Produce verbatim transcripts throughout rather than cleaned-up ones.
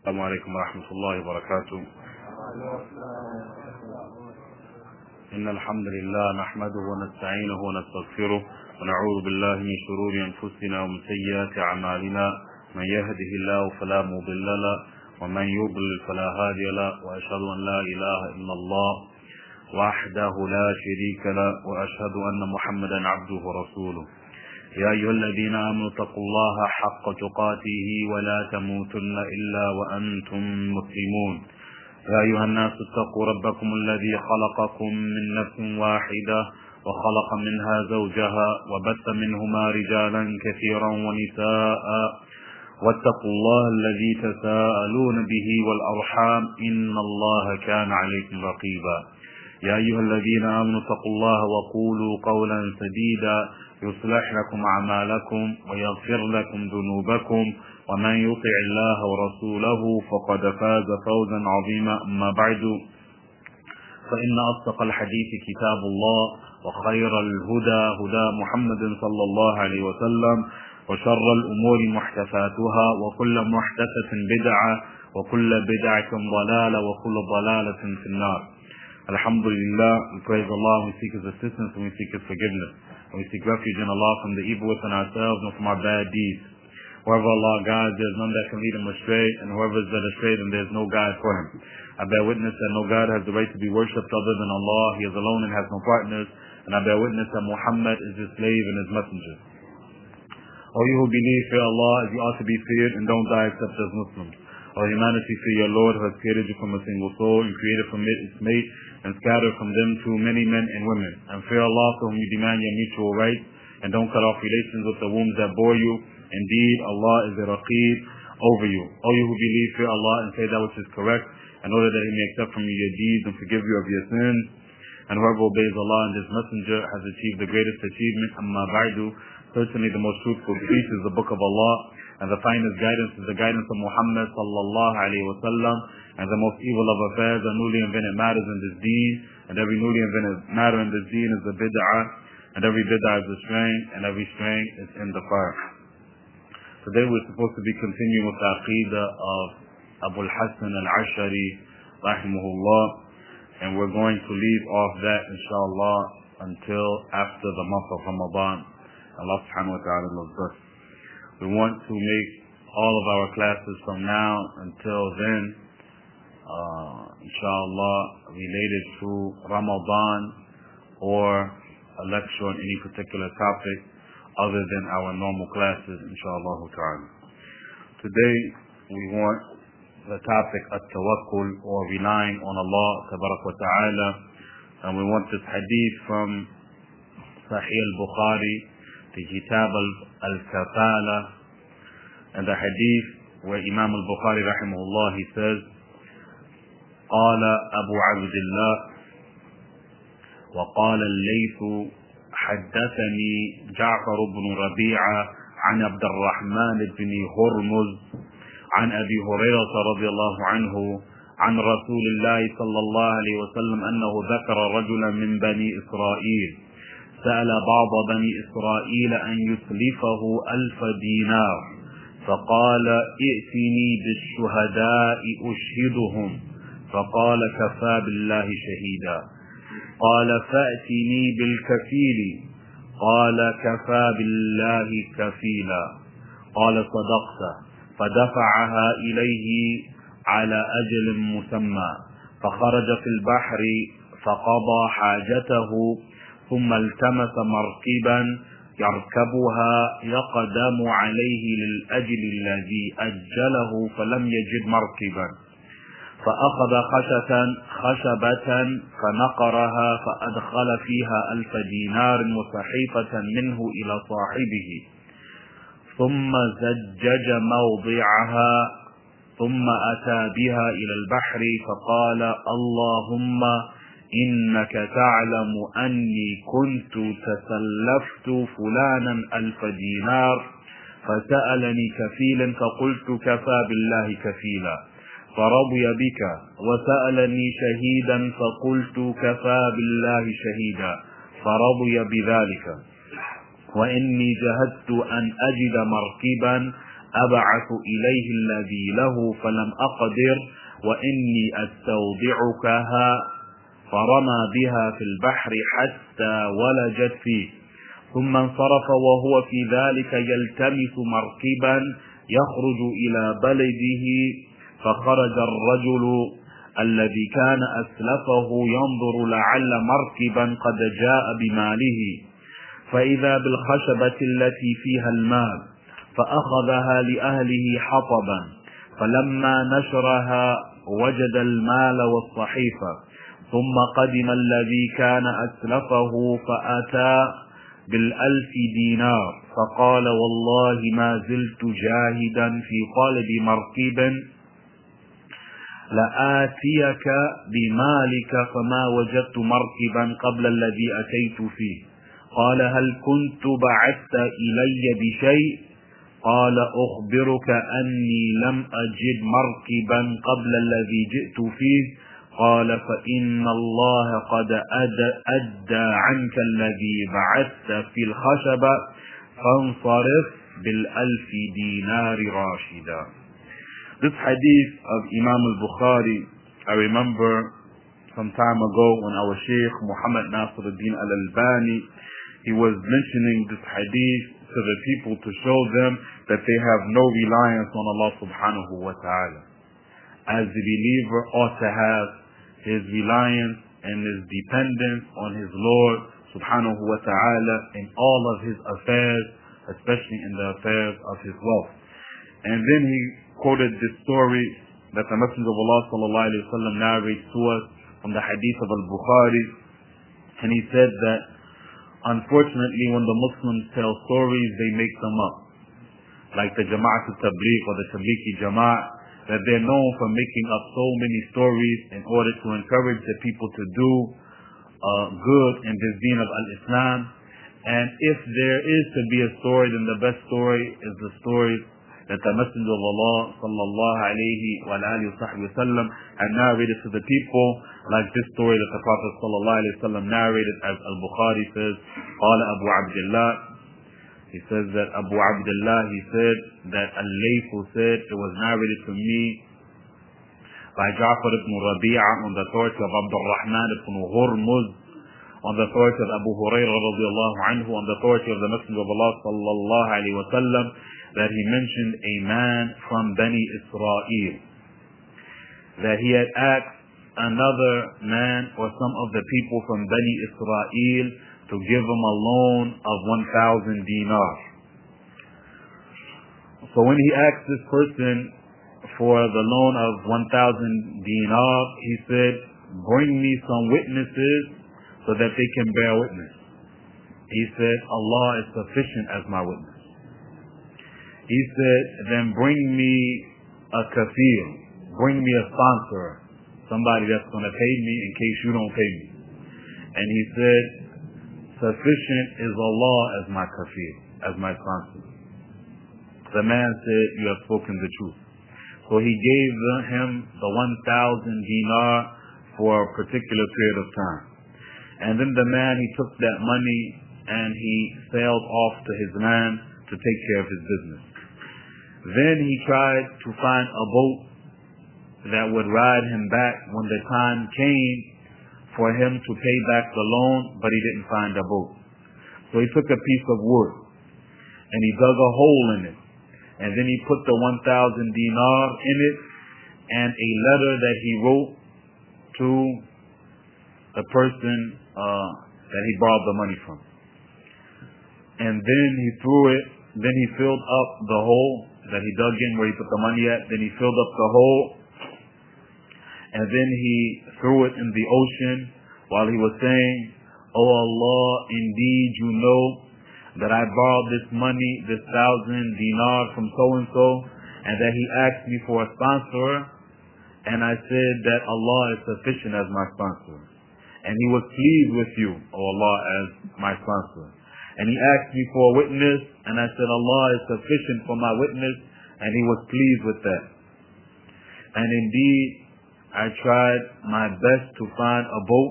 السلام عليكم ورحمة الله وبركاته. إن الحمد لله نحمده ونستعينه ونستغفره ونعوذ بالله من شرور أنفسنا ومن سيئات أعمالنا. من يهده الله فلا مضل له ومن يضلل فلا هادي له، وأشهد أن لا إله إلا الله وحده لا شريك له، وأشهد أن محمدا عبده ورسوله. يا أيها الذين آمنوا اتقوا الله حق تقاته ولا تموتن إلا وأنتم مسلمون. يا أيها الناس اتقوا ربكم الذي خلقكم من نفس واحدة وخلق منها زوجها وبث منهما رجالا كثيرا ونساء، واتقوا الله الذي تساءلون به والأرحام إن الله كان عليكم رقيبا. يا أيها الذين آمنوا اتقوا الله وقولوا قولا سديدا يصلح لكم أعمالكم ويغفر لكم ذنوبكم، ومن يطع الله ورسوله فقد فاز فوزا عظيما. أما بعد، فإن أصدق الحديث كتاب الله، وخير الهدى هدى محمد صلى الله عليه وسلم، وشر الأمور محدثاتها، وكل محدثة بدعة، وكل بدعة ضلالة، وكل ضلالة في النار. Alhamdulillah, we praise Allah, we seek His assistance, and we seek His forgiveness. And we seek refuge in Allah from the evil within ourselves and from our bad deeds. Whoever Allah guides, there is none that can lead him astray, and whoever is led astray, then there is no guide for him. I bear witness that no God has the right to be worshipped other than Allah. He is alone and has no partners. And I bear witness that Muhammad is His slave and His messenger. O you who believe, fear Allah as you ought to be feared, and don't die except as Muslims. O humanity, fear your Lord who has created you from a single soul and created from it its mate, and scattered from them too many men and women. And fear Allah for whom you demand your mutual rights, and don't cut off relations with the wombs that bore you. Indeed, Allah is the Raqib over you. O you who believe, fear Allah and say that which is correct, in order that He may accept from you your deeds and forgive you of your sins. And whoever obeys Allah and His Messenger has achieved the greatest achievement. Amma ba'du, certainly the most truthful speech is the Book of Allah, and the finest guidance is the guidance of Muhammad sallallahu alaihi wasallam. And the most evil of affairs are newly invented matters in this deen, and every newly invented matter in this deen is a bid'ah, and every bid'ah is a strain, and every strain is in the fire. Today we're supposed to be continuing with the aqidah of Abu al-Hasan al-Ash'ari rahimahullah, and we're going to leave off that inshallah until after the month of Ramadan. Allah subhanahu wa ta'ala loves us. We want to make all of our classes from now until then uh, inshallah related to Ramadan, or a lecture on any particular topic other than our normal classes, inshallah ta'ala. Today we want the topic at-tawakkul, or relying on Allah tabarak wa ta'ala, and we want this hadith from Sahih al-Bukhari, the Kitab al-Kafala, and the hadith where Imam al-Bukhari rahimahullah, he says, قال أبو عبد الله وقال الليث حدثني جعفر بن ربيعة عن عبد الرحمن بن هرمز عن أبي هريرة رضي الله عنه عن رسول الله صلى الله عليه وسلم أنه ذكر رجلا من بني إسرائيل سأل بعض بني إسرائيل أن يسلفه ألف دينار، فقال ائتني بالشهداء أشهدهم، فقال كفى بالله شهيدا. قال فأتني بالكفيل، قال كفى بالله كفيلا. قال صدقت، فدفعها إليه على أجل مسمى، فخرج في البحر فقضى حاجته، ثم التمس مركبا يركبها يقدم عليه للأجل الذي أجله، فلم يجد مركبا، فأخذ خشبة خشبة فنقرها، فأدخل فيها ألف دينار وصحيفة منه إلى صاحبه، ثم زجج موضعها، ثم أتى بها إلى البحر فقال اللهم إنك تعلم أني كنت تسلفت فلانا ألف دينار، فسألني كفيلا فقلت كفى بالله كفيلا، فرضي بك، وسألني شهيدا فقلت كفى بالله شهيدا، فرضي بذلك. وإني جهدت أن أجد مركبا أبعث إليه الذي له فلم أقدر وإني أستودعكها فرمى بها في البحر حتى ولجت فيه ثم انصرف وهو في ذلك يلتمس مركبا يخرج إلى بلده فخرج الرجل الذي كان أسلفه ينظر لعل مركبا قد جاء بماله فإذا بالخشبة التي فيها المال فأخذها لأهله حطبا فلما نشرها وجد المال والصحيفة ثم قدم الذي كان أسلفه فأتى بالألف دينار فقال والله ما زلت جاهدا في طلب مركب لآتيك بمالك فما وجدت مركبا قبل الذي أتيت فيه قال هل كنت بعثت إلي بشيء قال أخبرك أني لم أجد مركبا قبل الذي جئت فيه قال فإن الله قد أدى عنك الذي بعثت في الخشبة فانصرف بالألف دينار راشدا. This hadith of Imam al-Bukhari, I remember some time ago when our Shaykh Muhammad Nasiruddin al-Albani, he was mentioning this hadith to the people to show them that they have no reliance on Allah subhanahu wa ta'ala. As the believer ought to have his reliance and his dependence on his Lord subhanahu wa ta'ala in all of his affairs, especially in the affairs of his wealth. And then he quoted this story that the Messenger of Allah sallallahu alayhi wa sallam narrates to us from the hadith of al-Bukhari, and he said that unfortunately when the Muslims tell stories, they make them up. Like the Jama'at al-Tabliq or the Tabliqi Jama'at, that they're known for making up so many stories in order to encourage the people to do uh, good in this deen of al-Islam. And if there is to be a story, then the best story is the story that the Messenger of Allah sallallahu alayhi wa alihi wa sallam had narrated to the people, like this story that the Prophet sallallahu alayhi wa sallam narrated, as al-Bukhari says, قال Abu Abdullah, he says that Abu Abdullah, he said that Al-Layth said, it was narrated to me by Ja'far ibn Rabi'a on the authority of Abdul Rahman ibn Hurmuz, on the authority of Abu Hurairah radiallahu anhu, on the authority of the Messenger of Allah sallallahu alayhi wa sallam, that he mentioned a man from Bani Israel, that he had asked another man or some of the people from Bani Israel to give him a loan of one thousand dinars. So when he asked this person for the loan of one thousand dinars, he said, bring me some witnesses so that they can bear witness. He said, Allah is sufficient as my witness. He said, then bring me a kafir, bring me a sponsor, somebody that's going to pay me in case you don't pay me. And he said, sufficient is Allah as my kafir, as my sponsor. The man said, you have spoken the truth. So he gave him the one thousand dinar for a particular period of time. And then the man, he took that money and he sailed off to his land to take care of his business. Then he tried to find a boat that would ride him back when the time came for him to pay back the loan, but he didn't find a boat. So he took a piece of wood and he dug a hole in it, and then he put the one thousand dinar in it and a letter that he wrote to the person uh, that he borrowed the money from. And then he threw it, then he filled up the hole that he dug in where he put the money at, then he filled up the hole, and then he threw it in the ocean while he was saying, Oh Allah, indeed you know that I borrowed this money, this thousand dinar from so-and-so, and that he asked me for a sponsor, and I said that Allah is sufficient as my sponsor. And he was pleased with you, O Allah, as my sponsor. And he asked me for a witness, and I said Allah is sufficient for my witness, and he was pleased with that. And indeed, I tried my best to find a boat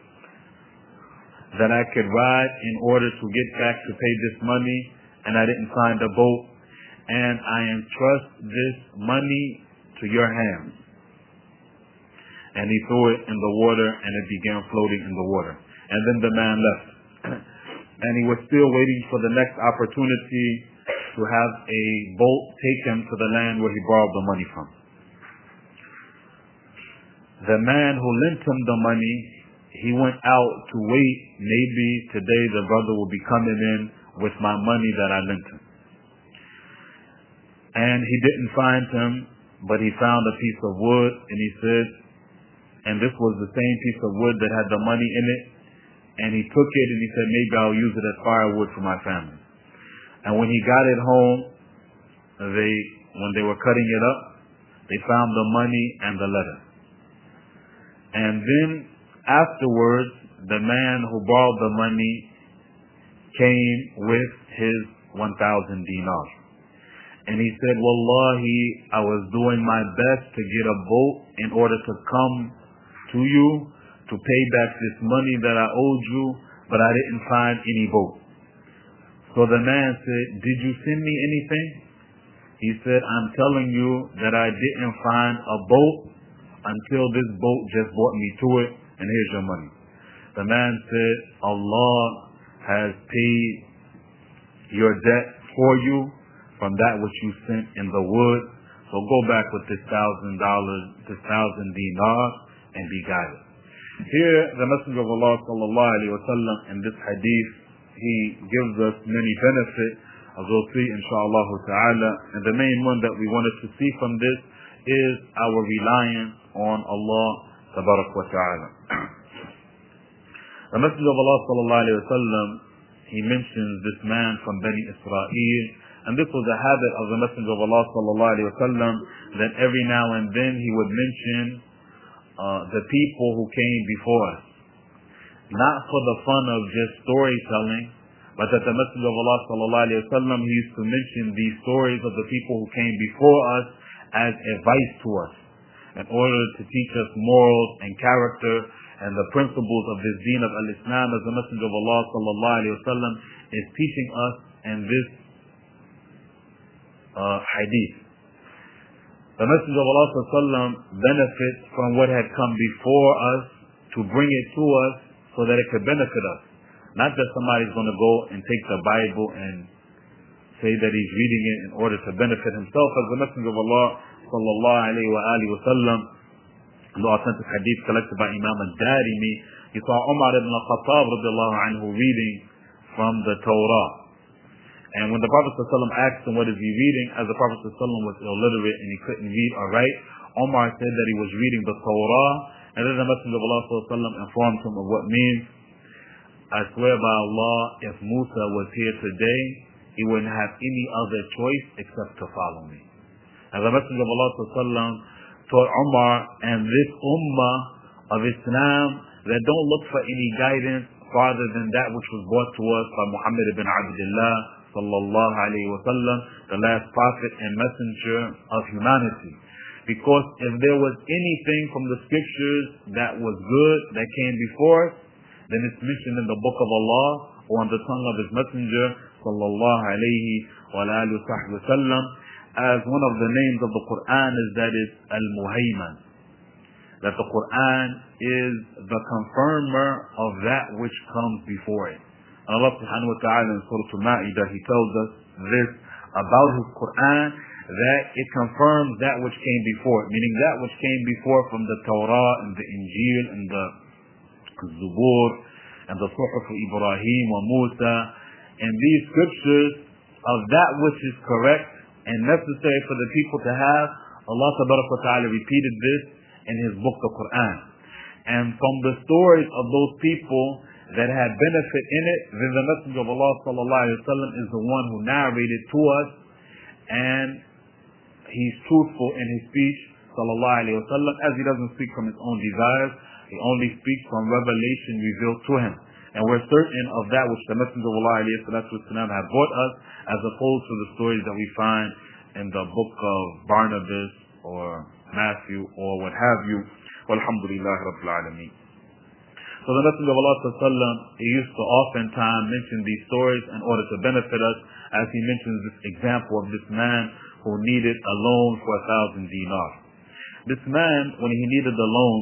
that I could ride in order to get back to pay this money, and I didn't find a boat. and I entrust this money to your hands. And he threw it in the water, and it began floating in the water. And then the man left. And he was still waiting for the next opportunity to have a boat take him to the land where he borrowed the money from. The man who lent him the money, he went out to wait. Maybe today the brother will be coming in with my money that I lent him. And he didn't find him, but he found a piece of wood, and he said, and this was the same piece of wood that had the money in it, and he took it and he said, maybe I'll use it as firewood for my family. And when he got it home, they, when they were cutting it up, they found the money and the letter. And then afterwards, the man who borrowed the money came with his one thousand dinars. And he said, Wallahi, I was doing my best to get a boat in order to come to you to pay back this money that I owed you, but I didn't find any boat. So the man said, did you send me anything? He said, I'm telling you that I didn't find a boat until this boat just brought me to it, and here's your money. The man said, Allah has paid your debt for you from that which you sent in the wood. So go back with this thousand dollars, this thousand dinars, and be guided. Here, the Messenger of Allah sallallahu alaihi wasallam in this hadith, he gives us many benefits, as we'll see inshallah ta'ala. And the main one that we wanted to see from this is our reliance on Allah tabarak wa ta'ala. The Messenger of Allah sallallahu alaihi wasallam, he mentions this man from Bani Israel, and this was a habit of the Messenger of Allah sallallahu alaihi wasallam, that every now and then he would mention uh, the people who came before us, not for the fun of just storytelling, but that the Messenger of Allah sallallahu alaihi wasallam, he used to mention these stories of the people who came before us as advice to us, in order to teach us morals and character and the principles of this deen of al-Islam, as the Messenger of Allah sallallahu alaihi wasallam is teaching us in this uh, hadith. The Messenger of Allah sallallahu alaihi wasallam benefits from what had come before us to bring it to us so that it could benefit us. Not that somebody's going to go and take the Bible and say that he's reading it in order to benefit himself. As the Messenger of Allah sallallahu alaihi wa alihi wasallam, the authentic hadith collected by Imam al-Darimi, he saw Umar ibn al-Khattab radiallahu anhu reading from the Torah. And when the Prophet ﷺ asked him what is he reading, as the Prophet ﷺ was illiterate and he couldn't read or write, Umar said that he was reading the Torah, and then the Messenger of Allah ﷺ informed him of what means. I swear by Allah, if Musa was here today, he wouldn't have any other choice except to follow me. And the Messenger of Allah ﷺ taught Umar and this ummah of Islam that don't look for any guidance farther than that which was brought to us by Muhammad ibn Abdullah sallallahu alayhi wa sallam, the last prophet and messenger of humanity. Because if there was anything from the scriptures that was good that came before us, then it's mentioned in the book of Allah or on the tongue of his messenger sallallahu alayhi wa alihi wa sallam. As one of the names of the Quran is that it's Al-Muhayman, that the Quran is the confirmer of that which comes before it. And Allah subhanahu wa ta'ala in Surah Al-Ma'idah, he tells us this about his Quran, that it confirms that which came before it, meaning that which came before from the Torah and the Injil and the Zubur and the Suhuf of Ibrahim wa Musa, and these scriptures of that which is correct and necessary for the people to have. Allah tabaraka wa ta'ala repeated this in his book, the Quran. And from the stories of those people that had benefit in it, then the Messenger of Allah sallallahu alaihi wasallam is the one who narrated to us, and he's truthful in his speech sallallahu alaihi wasallam, as he doesn't speak from his own desires. He only speaks from revelation revealed to him. And we're certain of that which the Messenger of Allah alayhi salatu wasalam had brought us, as opposed to the stories that we find in the book of Barnabas or Matthew or what have you. Walhamdulillah Rabbil Alameen. So So the Messenger of Allah sallam, he used to oftentimes mention these stories in order to benefit us, as he mentions this example of this man who needed a loan for a thousand dinars. This man, when he needed the loan,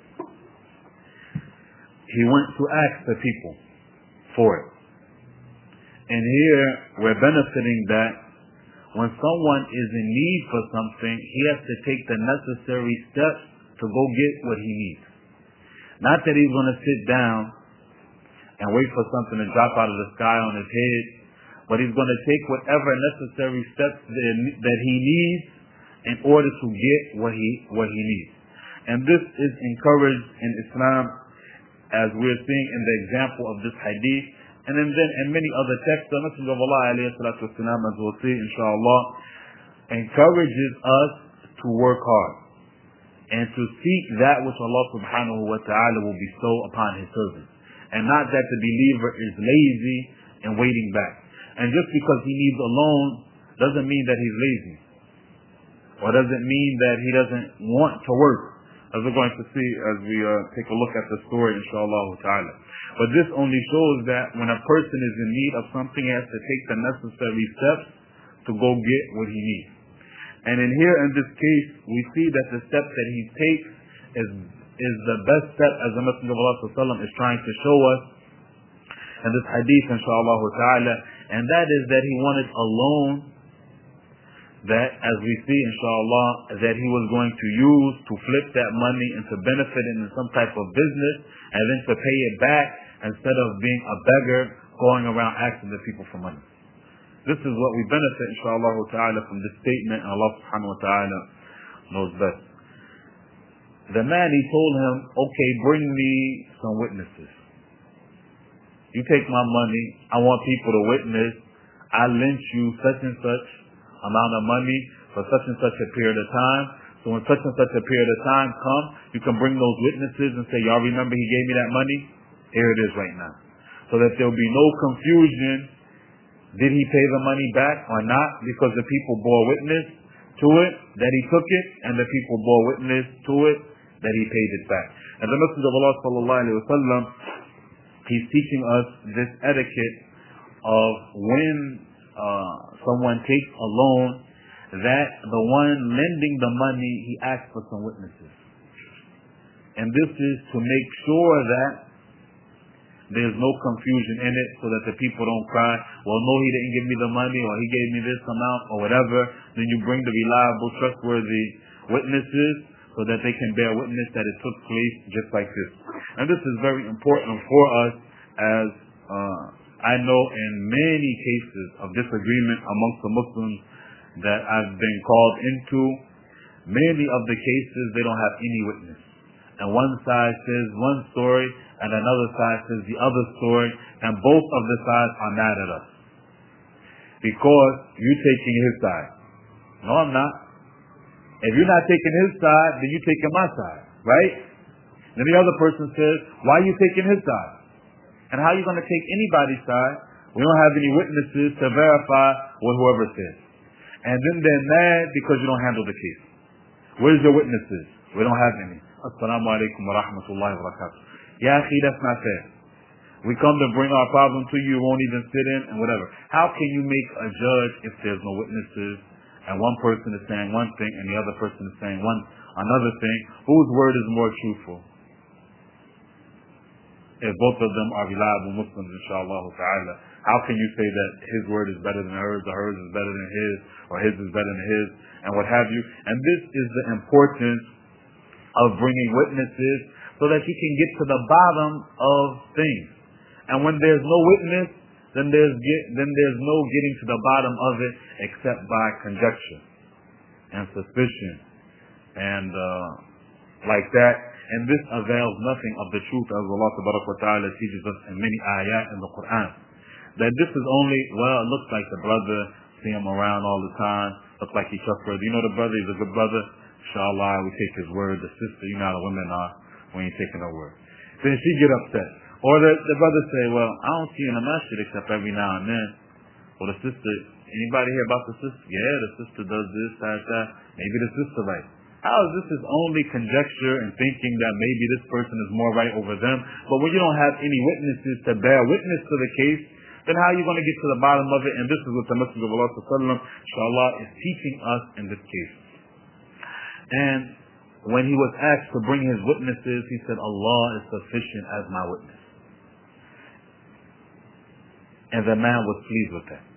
he went to ask the people for it. And here we're benefiting that when someone is in need for something, he has to take the necessary steps to go get what he needs. Not that he's going to sit down and wait for something to drop out of the sky on his head, but he's going to take whatever necessary steps that he needs in order to get what he what he needs. And this is encouraged in Islam, as we're seeing in the example of this hadith, and then, then in many other texts. The Messenger of Allah, alayhi salatu wasalam, as we'll see inshallah, encourages us to work hard and to seek that which Allah subhanahu wa ta'ala will bestow upon his servants, and not that the believer is lazy and waiting back. And just because he needs a loan doesn't mean that he's lazy, or doesn't mean that he doesn't want to work, as we're going to see as we uh, take a look at the story inshallah ta'ala. But this only shows that when a person is in need of something, he has to take the necessary steps to go get what he needs. And in here, in this case, we see that the step that he takes is is the best step, as the Messenger of Allah sallallahu alaihi wasallam is trying to show us in this hadith inshallah ta'ala, and that is that he wanted a loan that, as we see inshallah, that he was going to use to flip that money and to benefit it in some type of business, and then to pay it back instead of being a beggar going around asking the people for money. This is what we benefit inshallah ta'ala from this statement, and Allah subhanahu wa ta'ala knows best. The man, he told him, okay, bring me some witnesses. You take my money, I want people to witness, I lent you such and such amount of money for such and such a period of time. So when such and such a period of time comes, you can bring those witnesses and say, y'all remember he gave me that money? Here it is right now. So that there will be no confusion. Did he pay the money back or not? Because the people bore witness to it, that he took it, and the people bore witness to it, that he paid it back. And the Messenger of Allah sallallahu alaihi wasallam, he's teaching us this etiquette of when uh, someone takes a loan, that the one lending the money, he asks for some witnesses. And this is to make sure that there's no confusion in it, so that the people don't cry, well, no, he didn't give me the money, or he gave me this amount, or whatever. Then you bring the reliable, trustworthy witnesses, so that they can bear witness that it took place just like this. And this is very important for us, as uh, I know in many cases of disagreement amongst the Muslims that I've been called into, many of the cases, they don't have any witness. And one side says one story, and another side says the other story, and both of the sides are mad at us, because you're taking his side. No, I'm not. If you're not taking his side, then you're taking my side, right? Then the other person says, why are you taking his side? And how are you going to take anybody's side? We don't have any witnesses to verify what whoever says. And then they're mad because you don't handle the case. Where's your witnesses? We don't have any. Assalamu alaikum wa rahmatullahi wa barakatuh. Ya akhi, that's not fair. We come to bring our problem to you, you won't even sit in, and whatever. How can you make a judge if there's no witnesses, and one person is saying one thing and the other person is saying one another thing? Whose word is more truthful? If both of them are reliable Muslims, inshallah ta'ala, how can you say that his word is better than hers, or hers is better than his, or his is better than his, and what have you? And this is the importance of bringing witnesses, so that you can get to the bottom of things. And when there's no witness, then there's get, then there's no getting to the bottom of it except by conjecture and suspicion and uh, like that. And this avails nothing of the truth, as Allah Subhanahu wa Ta'ala teaches us in many ayat in the Quran. That this is only, well, it looks like the brother, see him around all the time, looks like he's trustworthy. You know the brother, he's a good brother. Inshallah, we take his word. The sister, you know how the women are when you're taking her word. Then she get upset. Or the, the brother say, well, I don't see you in the masjid except every now and then. Or the sister, anybody hear about the sister? Yeah, the sister does this, that, that. Maybe the sister right. How is this is only conjecture and thinking that maybe this person is more right over them? But when you don't have any witnesses to bear witness to the case, then how are you going to get to the bottom of it? And this is what the Messenger of Allah sallallahu inshallah is teaching us in this case. And when he was asked to bring his witnesses, he said, Allah is sufficient as my witness. And the man was pleased with that.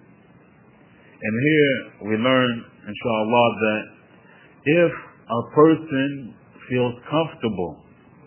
And here we learn, inshallah, that if a person feels comfortable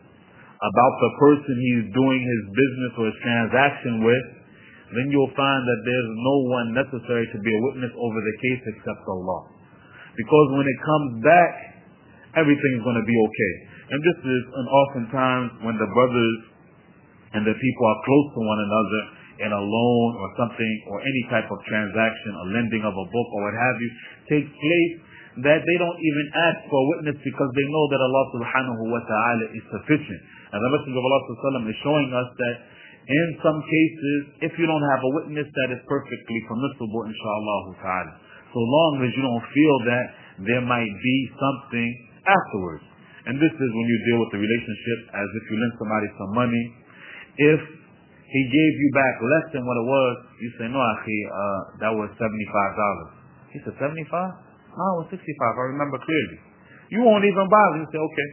about the person he's doing his business or his transaction with, then you'll find that there's no one necessary to be a witness over the case except Allah. Because when it comes back, everything's going to be okay. And this is an oftentimes when the brothers and the people are close to one another in a loan or something or any type of transaction, a lending of a book or what have you, takes place, that they don't even ask for a witness because they know that Allah subhanahu wa ta'ala is sufficient. And the Messenger of Allah sallallahu alaihi wasallam is showing us that in some cases, if you don't have a witness, that is perfectly permissible, inshallah ta'ala. So long as you don't feel that there might be something afterwards. And this is when you deal with the relationship as if you lend somebody some money. If he gave you back less than what it was, you say, no, akhi, uh, that was seventy-five dollars. He said, seventy-five? No, it was sixty-five. I remember clearly. You won't even bother. You say, okay.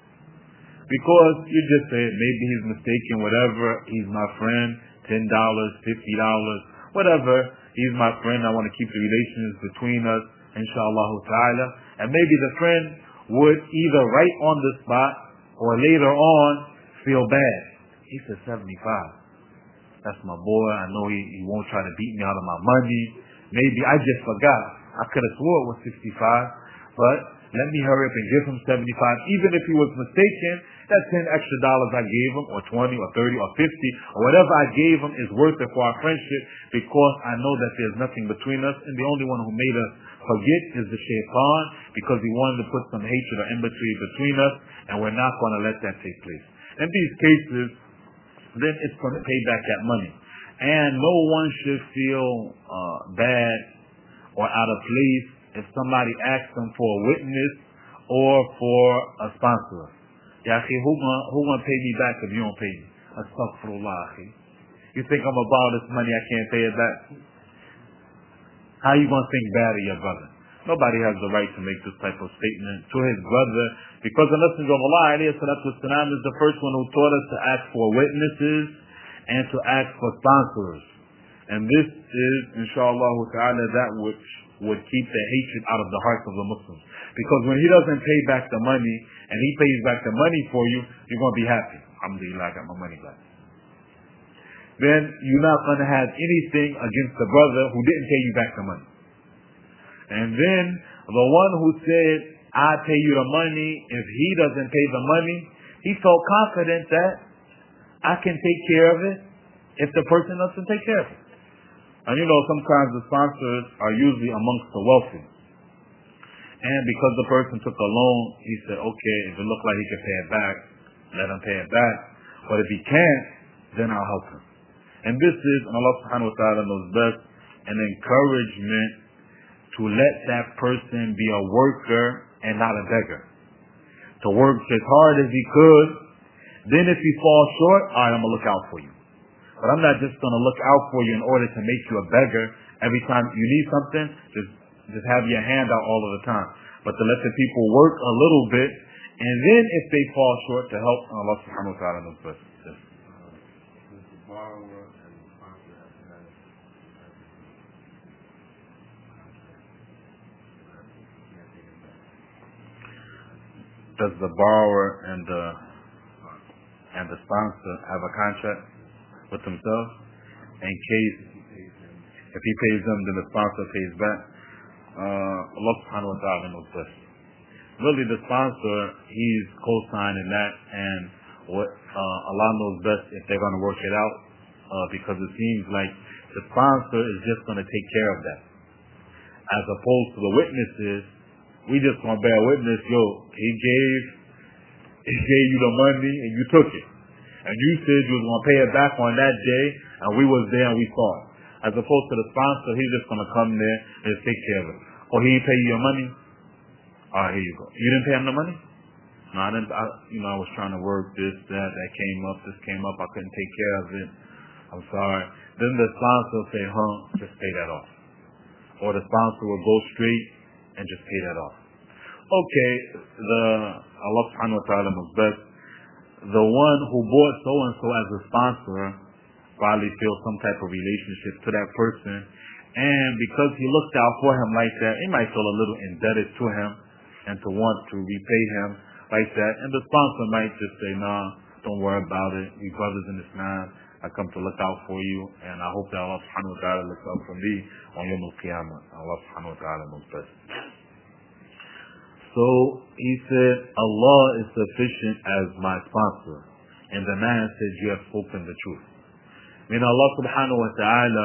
Because you just say, maybe he's mistaken, whatever. He's my friend, ten dollars, fifty dollars, whatever. He's my friend. I want to keep the relations between us, inshallah ta'ala. And maybe the friend would either right on the spot or later on feel bad. He said seventy-five. That's my boy. I know he, he won't try to beat me out of my money. Maybe I just forgot. I could have swore it was sixty-five. But let me hurry up and give him seventy-five. Even if he was mistaken, that ten extra dollars I gave him, or twenty, or thirty, or fifty, or whatever I gave him is worth it for our friendship because I know that there's nothing between us. And the only one who made us forget is the shaitan because he wanted to put some hatred or enmity between us, and we're not going to let that take place. In these cases, then it's going to pay back that money. And no one should feel uh, bad or out of place if somebody asks them for a witness or for a sponsor. Ya akhi, who gonna, who gonna pay me back if you don't pay me? Astaghfirullah, akhi. You think I'm gonna borrow this money, I can't pay it back? How you gonna think bad of your brother? Nobody has the right to make this type of statement to his brother, because the Messenger of Allah alayhi salatu wasalam is the first one who taught us to ask for witnesses and to ask for sponsors. And this is, inshallah ta'ala, that which would keep the hatred out of the hearts of the Muslims. Because when he doesn't pay back the money, and he pays back the money for you, you're going to be happy. Alhamdulillah, I got my money back. Then you're not going to have anything against the brother who didn't pay you back the money. And then the one who said, I pay you the money, if he doesn't pay the money, he felt confident that I can take care of it if the person doesn't take care of it. And you know, sometimes the sponsors are usually amongst the wealthy. And because the person took a loan, he said, okay, if it looks like he can pay it back, let him pay it back. But if he can't, then I'll help him. And this is, and Allah subhanahu wa ta'ala knows best, an encouragement to let that person be a worker and not a beggar. To work as hard as he could. Then if he falls short, all right, I'm going to look out for you. But I'm not just going to look out for you in order to make you a beggar. Every time you need something, just just have your hand out all of the time. But to let the people work a little bit, and then if they fall short, to help Allah subhanahu wa ta'ala knows best. Yes. Does the borrower and the and the sponsor have a contract with themselves in case if he pays them, then the sponsor pays back? Uh, Allah subhanahu wa ta'ala knows best. Really, the sponsor, he's co-signing that, and what uh, Allah knows best if they're going to work it out, uh, because it seems like the sponsor is just going to take care of that, as opposed to the witnesses. We just going to bear witness. Yo, he gave, he gave you the money, and you took it, and you said you was going to pay it back on that day, and we was there and we saw it. As opposed to the sponsor, he's just going to come there and just take care of it. Or he ain't pay you your money. All right, here you go. You didn't pay him the money? No, I didn't. I, you know, I was trying to work this, that, that came up, this came up. I couldn't take care of it. I'm sorry. Then the sponsor will say, huh, just pay that off. Or the sponsor will go straight and just pay that off. Okay, the Allah subhanahu wa ta'ala knows best. The one who bought so-and-so as a sponsor probably feels some type of relationship to that person. And because he looked out for him like that, he might feel a little indebted to him and to want to repay him like that. And the sponsor might just say, nah, don't worry about it. We brothers in Islam. I come to look out for you. And I hope that Allah subhanahu wa ta'ala looks out for me on Yawm al-Qiyamah. Allah subhanahu wa ta'ala knows best. So he said, Allah is sufficient as my sponsor. And the man said, you have spoken the truth. I mean, Allah subhanahu wa ta'ala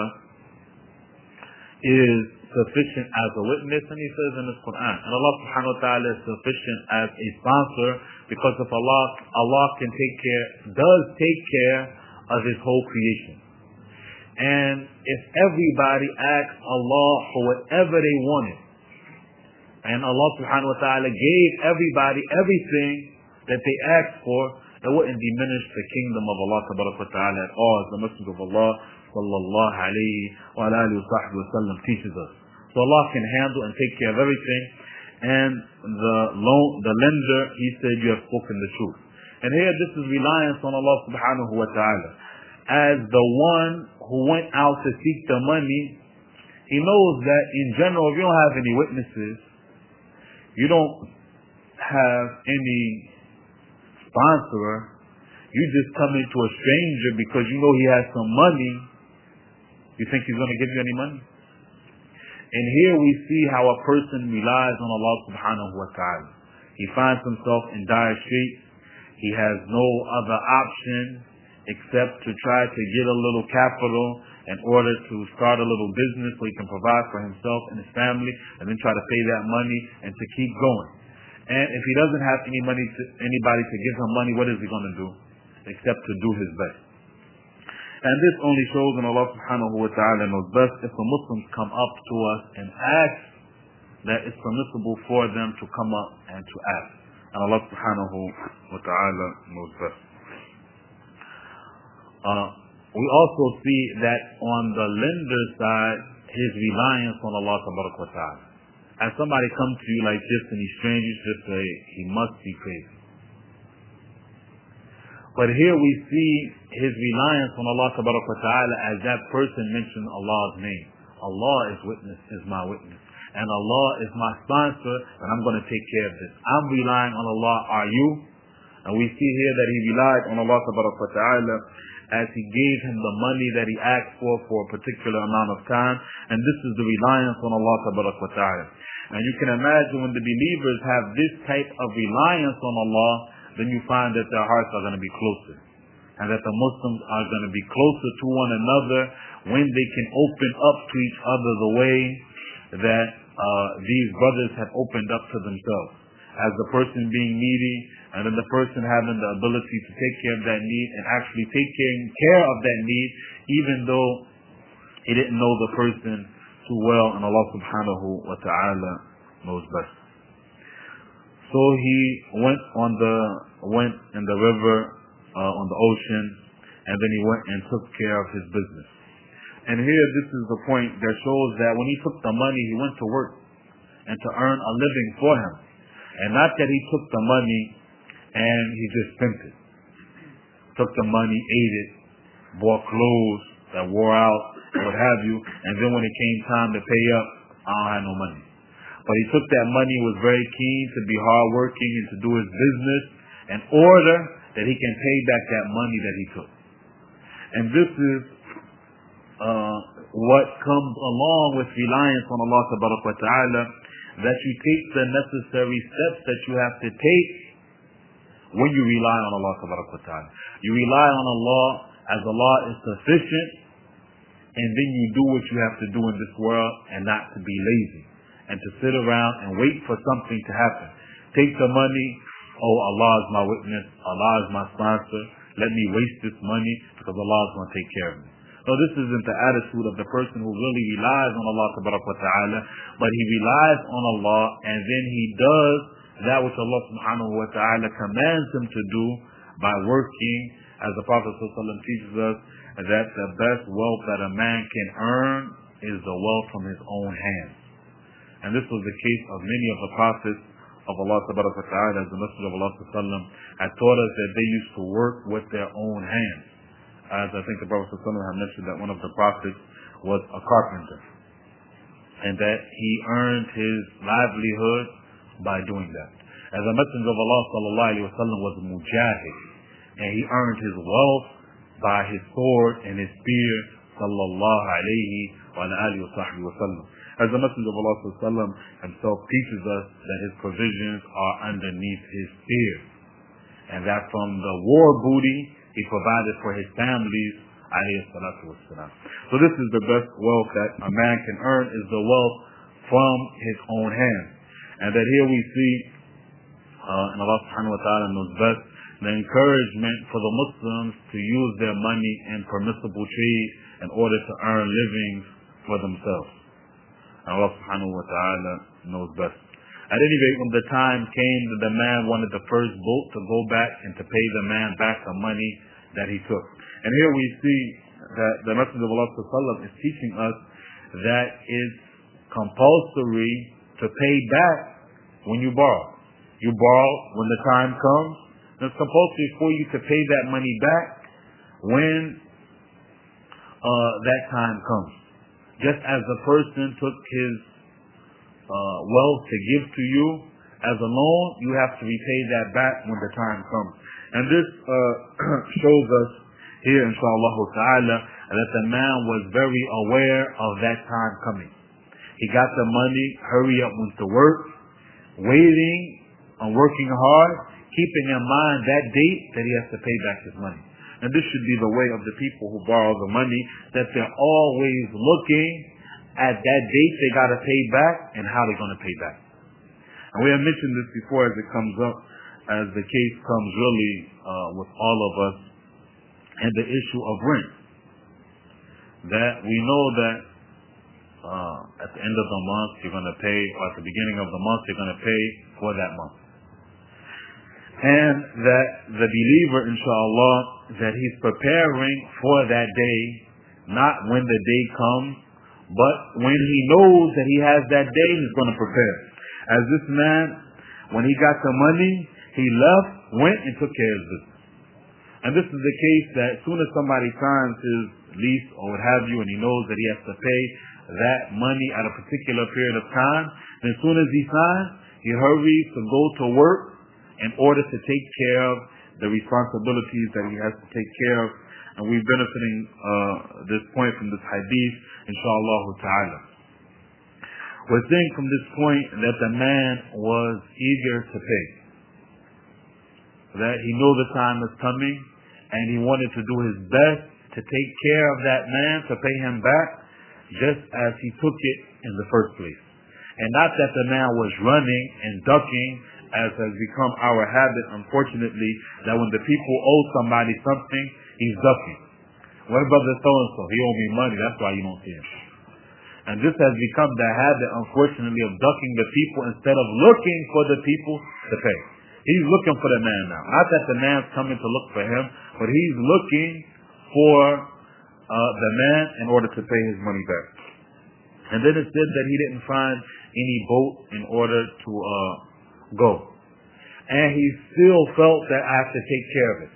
is sufficient as a witness, and he says in the Quran. And Allah subhanahu wa ta'ala is sufficient as a sponsor because of Allah, Allah can take care, does take care of his whole creation. And if everybody asks Allah for whatever they wanted, and Allah subhanahu wa ta'ala gave everybody everything that they asked for, it wouldn't diminish the kingdom of Allah ta'ala at all, as the Messenger of Allah sallallahu alayhi wa alihi wa sallam teaches us. So Allah can handle and take care of everything. And the loan, the lender, he said, you have spoken the truth. And here this is reliance on Allah subhanahu wa ta'ala. As the one who went out to seek the money, he knows that in general, if you don't have any witnesses, you don't have any sponsor, you just come into a stranger because you know he has some money, you think he's going to give you any money? And here we see how a person relies on Allah subhanahu wa ta'ala. He finds himself in dire straits. He has no other option except to try to get a little capital in order to start a little business so he can provide for himself and his family, and then try to pay that money and to keep going. And if he doesn't have any money to, anybody to give him money, what is he going to do? Except to do his best. And this only shows, and Allah subhanahu wa ta'ala knows best, if the Muslims come up to us and ask, that it's permissible for them to come up and to ask. And Allah subhanahu wa ta'ala knows best. Uh, we also see that on the lender's side, his reliance on Allah wa ta'ala. As somebody comes to you like this and he's strange, you just say, he must be crazy. But here we see his reliance on Allah wa ta'ala as that person mentioned Allah's name. Allah is witness, is my witness. And Allah is my sponsor, and I'm going to take care of this. I'm relying on Allah, are you? And we see here that he relied on Allah wa ta'ala as he gave him the money that he asked for for a particular amount of time. And this is the reliance on Allah wa ta'ala. And you can imagine when the believers have this type of reliance on Allah, then you find that their hearts are going to be closer. And that the Muslims are going to be closer to one another when they can open up to each other the way that uh, these brothers have opened up to themselves. As the person being needy, and then the person having the ability to take care of that need and actually taking care of that need, even though he didn't know the person too well, and Allah subhanahu wa ta'ala knows best. So he went on the went in the river, uh, on the ocean, and then he went and took care of his business. And here, this is the point that shows that when he took the money, he went to work and to earn a living for him, and not that he took the money and he just spent it. Took the money, ate it, bought clothes that wore out, what have you, and then when it came time to pay up, I don't have no money. But he took that money, was very keen to be hardworking and to do his business in order that he can pay back that money that he took. And this is uh, what comes along with reliance on Allah wa ta'ala, that you take the necessary steps that you have to take when you rely on Allah wa ta'ala. You rely on Allah as Allah is sufficient, and then you do what you have to do in this world and not to be lazy and to sit around and wait for something to happen. Take the money, oh, Allah is my witness, Allah is my sponsor, let me waste this money because Allah is going to take care of me. So this isn't the attitude of the person who really relies on Allah Ta'ala, but he relies on Allah and then he does that which Allah Subhanahu wa Ta'ala commands him to do by working, as the Prophet ﷺ teaches us, that the best wealth that a man can earn is the wealth from his own hands. And this was the case of many of the prophets of Allah Ta'ala, as the Messenger of Allah ﷺ had taught us that they used to work with their own hands. As I think the Prophet ﷺ had mentioned that one of the prophets was a carpenter, and that he earned his livelihood by doing that. As a Messenger of Allah ﷺ was a mujahid, and he earned his wealth by his sword and his spear, sallallahu alayhi wa alihi wa sahbihi wa sallam. As the Messenger of Allah sallallahu himself teaches us that his provisions are underneath his spear, and that from the war booty he provided for his families, alayhi salatu wassalam. So this is the best wealth that a man can earn, is the wealth from his own hands. And that here we see, uh, and Allah subhanahu wa ta'ala knows best, the encouragement for the Muslims to use their money in permissible trade in order to earn livings for themselves. And Allah subhanahu wa ta'ala knows best. At any rate, when the time came that the man wanted the first boat to go back and to pay the man back the money that he took. And here we see that the Messenger of Allah sallallahu alaihi wasallam is teaching us that it's compulsory to pay back when you borrow. You borrow when the time comes. It's compulsory for you to pay that money back when uh, that time comes. Just as the person took his uh, wealth to give to you as a loan, you have to repay that back when the time comes. And this uh, shows us here, inshallah ta'ala, that the man was very aware of that time coming. He got the money, hurry up, went to work, waiting on working hard, keeping in mind that date that he has to pay back his money. And this should be the way of the people who borrow the money, that they're always looking at that date they got to pay back and how they're going to pay back. And we have mentioned this before as it comes up, as the case comes really uh, with all of us, and the issue of rent. That we know that uh, at the end of the month you're going to pay, or at the beginning of the month you're going to pay for that month. And that the believer, inshallah, that he's preparing for that day, not when the day comes, but when he knows that he has that day, he's going to prepare. As this man, when he got the money, he left, went and took care of his business. And this is the case that as soon as somebody signs his lease or what have you, and he knows that he has to pay that money at a particular period of time, then as soon as he signs, he hurries to go to work in order to take care of the responsibilities that he has to take care of. And we're benefiting uh, this point from this hadith, inshallah ta'ala. We're seeing from this point that the man was eager to pay. That he knew the time is coming, and he wanted to do his best to take care of that man, to pay him back, just as he took it in the first place. And not that the man was running and ducking, as has become our habit, unfortunately, that when the people owe somebody something, he's ducking. What brother so-and-so? He owe me money, that's why you don't see him. And this has become the habit, unfortunately, of ducking the people instead of looking for the people to pay. He's looking for the man now. Not that the man's coming to look for him, but he's looking for uh, the man in order to pay his money back. And then it said that he didn't find any boat in order to uh, go. And he still felt that I have to take care of it.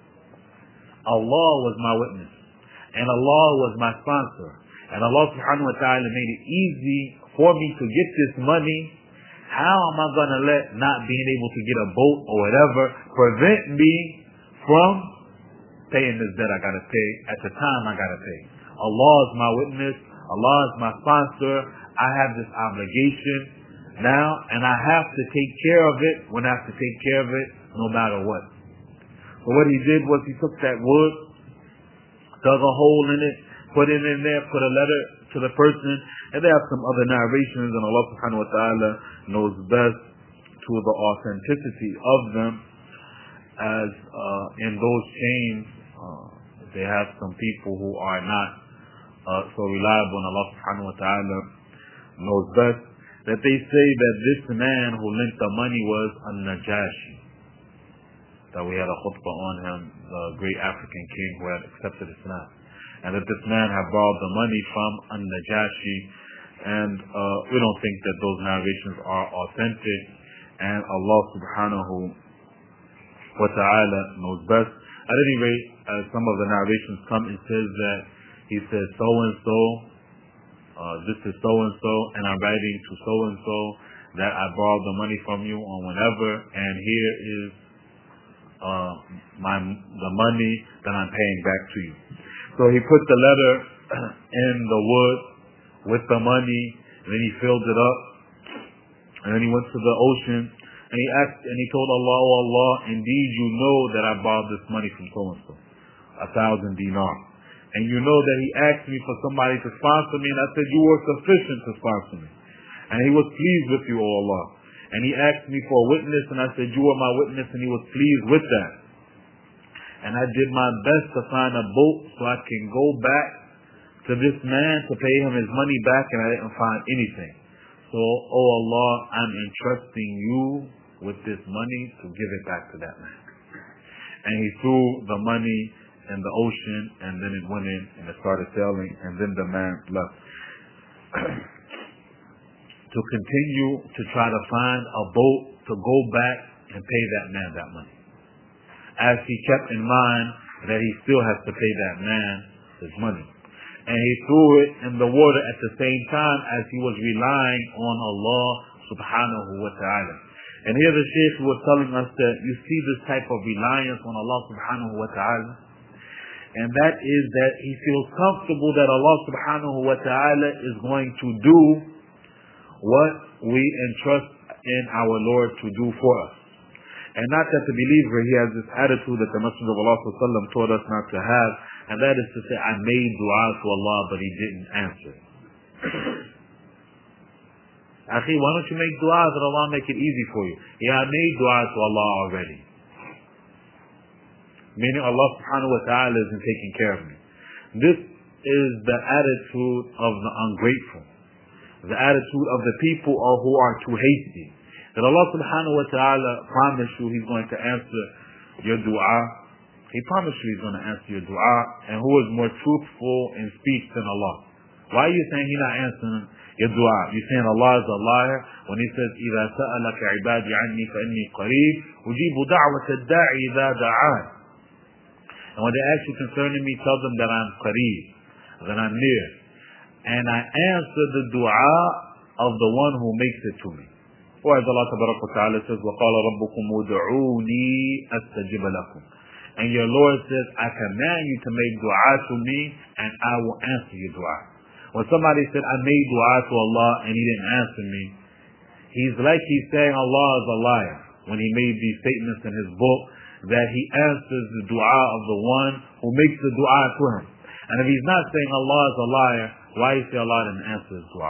Allah was my witness. And Allah was my sponsor. And Allah subhanahu wa ta'ala made it easy for me to get this money. How am I going to let not being able to get a boat or whatever prevent me from paying this debt I got to pay at the time I got to pay? Allah is my witness. Allah is my sponsor. I have this obligation now, and I have to take care of it when I have to take care of it no matter what. So what he did was he took that wood, dug a hole in it, put it in there, put a letter to the person, and they have some other narrations, and Allah subhanahu wa ta'ala knows best to the authenticity of them, as uh, in those chains uh, they have some people who are not uh, so reliable and Allah subhanahu wa ta'ala knows best, that they say that this man who lent the money was An-Najashi. That we had a khutbah on him, the great African king who had accepted Islam. And that this man had borrowed the money from An-Najashi. And uh, we don't think that those narrations are authentic. And Allah subhanahu wa ta'ala knows best. At any rate, as some of the narrations come, it says that he says so-and-so, uh, this is so-and-so, and I'm writing to so-and-so that I borrowed the money from you on whenever, and here is uh, my the money that I'm paying back to you. So he put the letter in the wood with the money, and then he filled it up, and then he went to the ocean, and he asked, and he told Allah, oh Allah, indeed you know that I borrowed this money from so-and-so, a thousand dinar. And you know that he asked me for somebody to sponsor me, and I said you were sufficient to sponsor me. And he was pleased with you, O Allah. And he asked me for a witness, and I said you were my witness, and he was pleased with that. And I did my best to find a boat so I can go back to this man to pay him his money back, and I didn't find anything. So, O Allah, I'm entrusting you with this money to give it back to that man. And he threw the money in the ocean, and then it went in and it started sailing, and then the man left to continue to try to find a boat to go back and pay that man that money, as he kept in mind that he still has to pay that man his money. And he threw it in the water at the same time as he was relying on Allah subhanahu wa ta'ala. And here the Shaykh was telling us that you see this type of reliance on Allah subhanahu wa ta'ala, and that is that he feels comfortable that Allah subhanahu wa ta'ala is going to do what we entrust in our Lord to do for us. And not that the believer, he has this attitude that the Messenger of Allah sallallahu alaihi wasallam taught us not to have, and that is to say, I made dua to Allah, but he didn't answer. Akhi, why don't you make dua that Allah make it easy for you? Yeah, I made dua to Allah already. Meaning Allah subhanahu wa ta'ala isn't taking care of me. This is the attitude of the ungrateful. The attitude of the people who are too hasty. That Allah subhanahu wa ta'ala promised you He's going to answer your dua. He promised you He's going to answer your dua. And who is more truthful in speech than Allah? Why are you saying He's not answering your dua? You're saying Allah is a liar when He says, إِذَا سَأَلَكَ عِبَادِي عَنِّي فَإِنِّي قَرِيبٌ أُجِيبُ دَعْوَةَ الدَّاعِ إِذَا دَعَانِ. And when they ask you concerning me, tell them that I'm qareeb, that I'm near. And I answer the dua of the one who makes it to me. Or as Allah tabaraka wa ta'ala says, وَقَالَ رَبُّكُمْ وَدْعُونِي أَسْتَجِبَ لَكُمْ. And your Lord says, I command you to make dua to me, and I will answer your dua. When somebody said, I made dua to Allah, and He didn't answer me, he's like he's saying Allah is a liar. When he made these statements in his book, that He answers the dua of the one who makes the dua to him. And if he's not saying Allah is a liar, why you say Allah didn't answer his dua?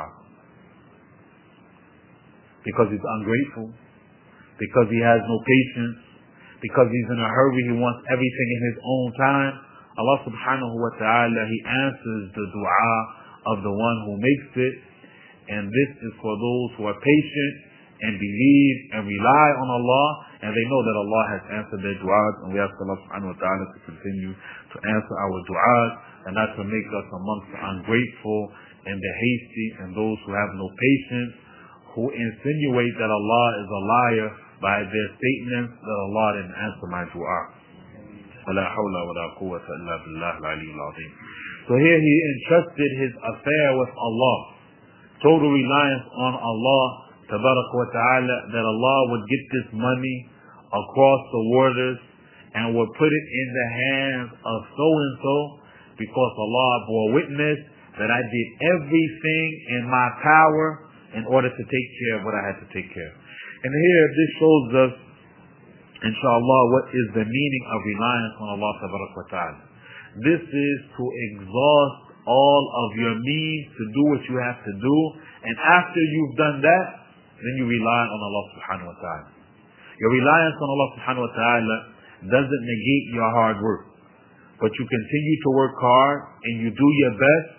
Because he's ungrateful, because he has no patience, because he's in a hurry, he wants everything in his own time. Allah subhanahu wa ta'ala, He answers the dua of the one who makes it, and this is for those who are patient and believe and rely on Allah, and they know that Allah has answered their du'as, and we ask Allah subhanahu wa ta'ala to continue to answer our du'as, and not to make us amongst the ungrateful and the hasty and those who have no patience, who insinuate that Allah is a liar by their statements that Allah didn't answer my du'a. وَلَا حَوْلَ وَلَا قُوَّةَ إِلَّا بِاللَّهِ الْعَلِيِّ الْعَظِيمِ. So here he entrusted his affair with Allah, total reliance on Allah tabarak wa ta'ala, that Allah would get this money across the waters and would put it in the hands of so-and-so, because Allah bore witness that I did everything in my power in order to take care of what I had to take care of. And here this shows us, inshallah, what is the meaning of reliance on Allah tabarak wa ta'ala. This is to exhaust all of your means to do what you have to do, and after you've done that, then you rely on Allah subhanahu wa ta'ala. Your reliance on Allah subhanahu wa ta'ala doesn't negate your hard work, but you continue to work hard and you do your best,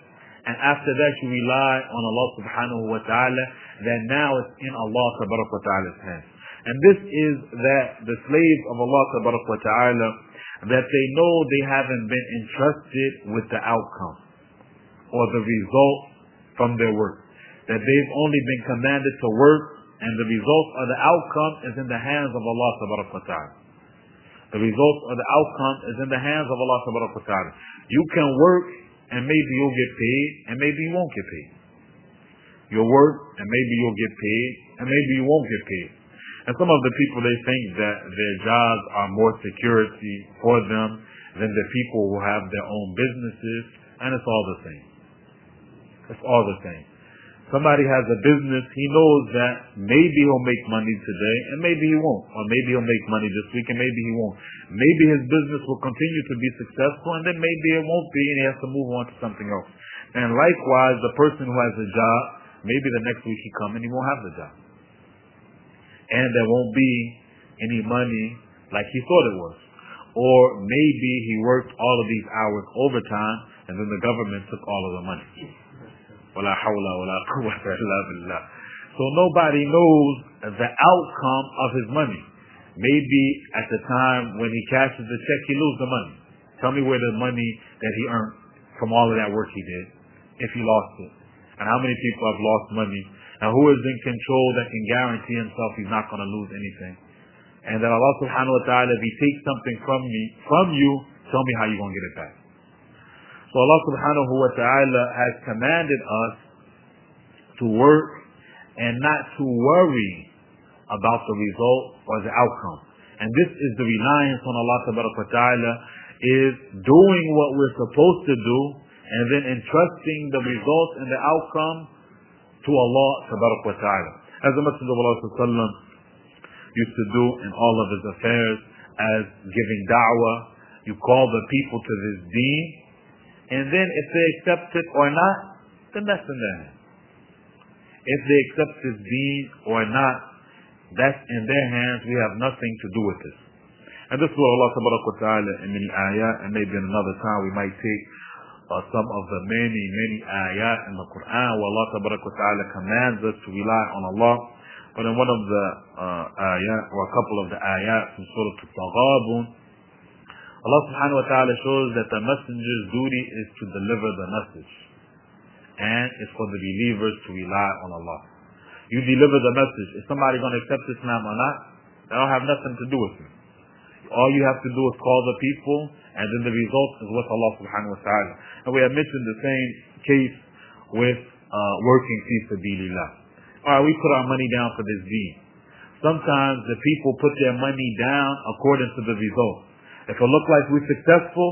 and after that you rely on Allah subhanahu wa ta'ala, then now it's in Allah tabarak wa ta'ala's hands. And this is that the slaves of Allah tabarak wa ta'ala, that they know they haven't been entrusted with the outcome or the result from their work. That they've only been commanded to work, and the result of the outcome is in the hands of Allah tabarak wa ta'ala. The result of the outcome is in the hands of Allah tabarak wa ta'ala. You can work and maybe you'll get paid, and maybe you won't get paid. You'll work and maybe you'll get paid, and maybe you won't get paid. And some of the people, they think that their jobs are more security for them than the people who have their own businesses, and it's all the same. It's all the same. Somebody has a business, he knows that maybe he'll make money today, and maybe he won't. Or maybe he'll make money this week, and maybe he won't. Maybe his business will continue to be successful, and then maybe it won't be, and he has to move on to something else. And likewise, the person who has a job, maybe the next week he come and he won't have the job. And there won't be any money like he thought it was. Or maybe he worked all of these hours overtime, and then the government took all of the money. Wala hawla wala quwwata illa billah. So nobody knows the outcome of his money. Maybe at the time when he cashes the check, he loses the money. Tell me where the money that he earned from all of that work he did, if he lost it. And how many people have lost money? Now who is in control that can guarantee himself he's not going to lose anything? And that Allah subhanahu wa ta'ala, if he takes something from me, from you, tell me how you're going to get it back. So Allah subhanahu wa ta'ala has commanded us to work and not to worry about the result or the outcome. And this is the reliance on Allah wa ta'ala, is doing what we're supposed to do and then entrusting the result and the outcome to Allah wa ta'ala. As the Messenger of Allah used to do in all of his affairs, as giving da'wah, you call the people to this deen, and then if they accept it or not, then that's in their hands. If they accept this deen or not, that's in their hands. We have nothing to do with this. And this is what Allah wa ta'ala in many ayat, and maybe in another time we might take uh, some of the many, many ayat in the Quran where Allah wa ta'ala commands us to rely on Allah. But in one of the uh, ayat, or a couple of the ayat from Surah Al-Taghabun, Allah subhanahu wa ta'ala shows that the messenger's duty is to deliver the message. And it's for the believers to rely on Allah. You deliver the message. Is somebody going to accept Islam or not? That don't have nothing to do with it. All you have to do is call the people, and then the result is with Allah subhanahu wa ta'ala. And we have mentioned the same case with uh, working fi sabilillah. Alright, we put our money down for this deen. Sometimes the people put their money down according to the result. If it look like we're successful,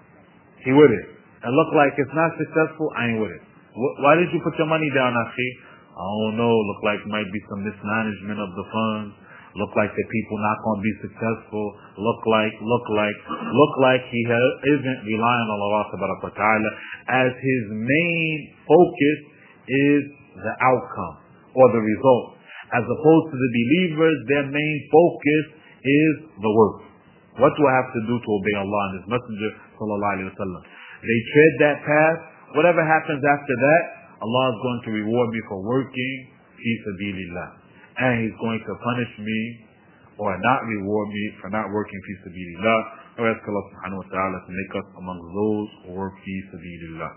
he with it. And look like it's not successful, I ain't with it. Why did you put your money down, Akhi? I don't know. Look like might be some mismanagement of the funds. Look like the people not going to be successful. Look like, look like, look like he ha- isn't relying on Allah subhanahu wa ta'ala, as his main focus is the outcome or the result. As opposed to the believers, their main focus is the work. What do I have to do to obey Allah and His Messenger sallallahu alaihi wasallam? They tread that path. Whatever happens after that, Allah is going to reward me for working fi sabilillah, and He's going to punish me or not reward me for not working fi sabilillah. I ask Allah subhanahu wa ta'ala to make us among those who work fi sabilillah.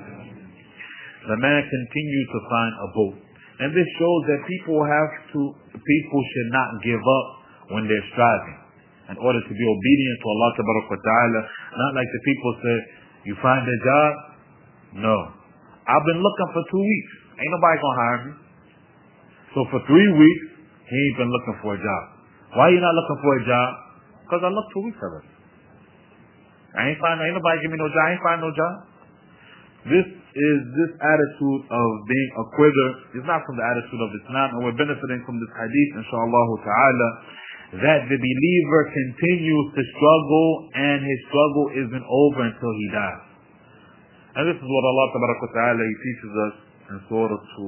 The man continued to find a boat, and this shows that people have to, people should not give up when they're striving, in order to be obedient to Allah wa ta'ala. Not like the people say, you find a job? No. I've been looking for two weeks. Ain't nobody gonna hire me. So for three weeks, he ain't been looking for a job. Why you not looking for a job? Because I looked two weeks of it. I ain't find, ain't nobody give me no job. I ain't find no job. This is, this attitude of being a quitter is not from the attitude of Islam, and we're benefiting from this hadith, inshallah ta'ala, that the believer continues to struggle, and his struggle isn't over until he dies. And this is what Allah ta'ala, He teaches us in Surah to,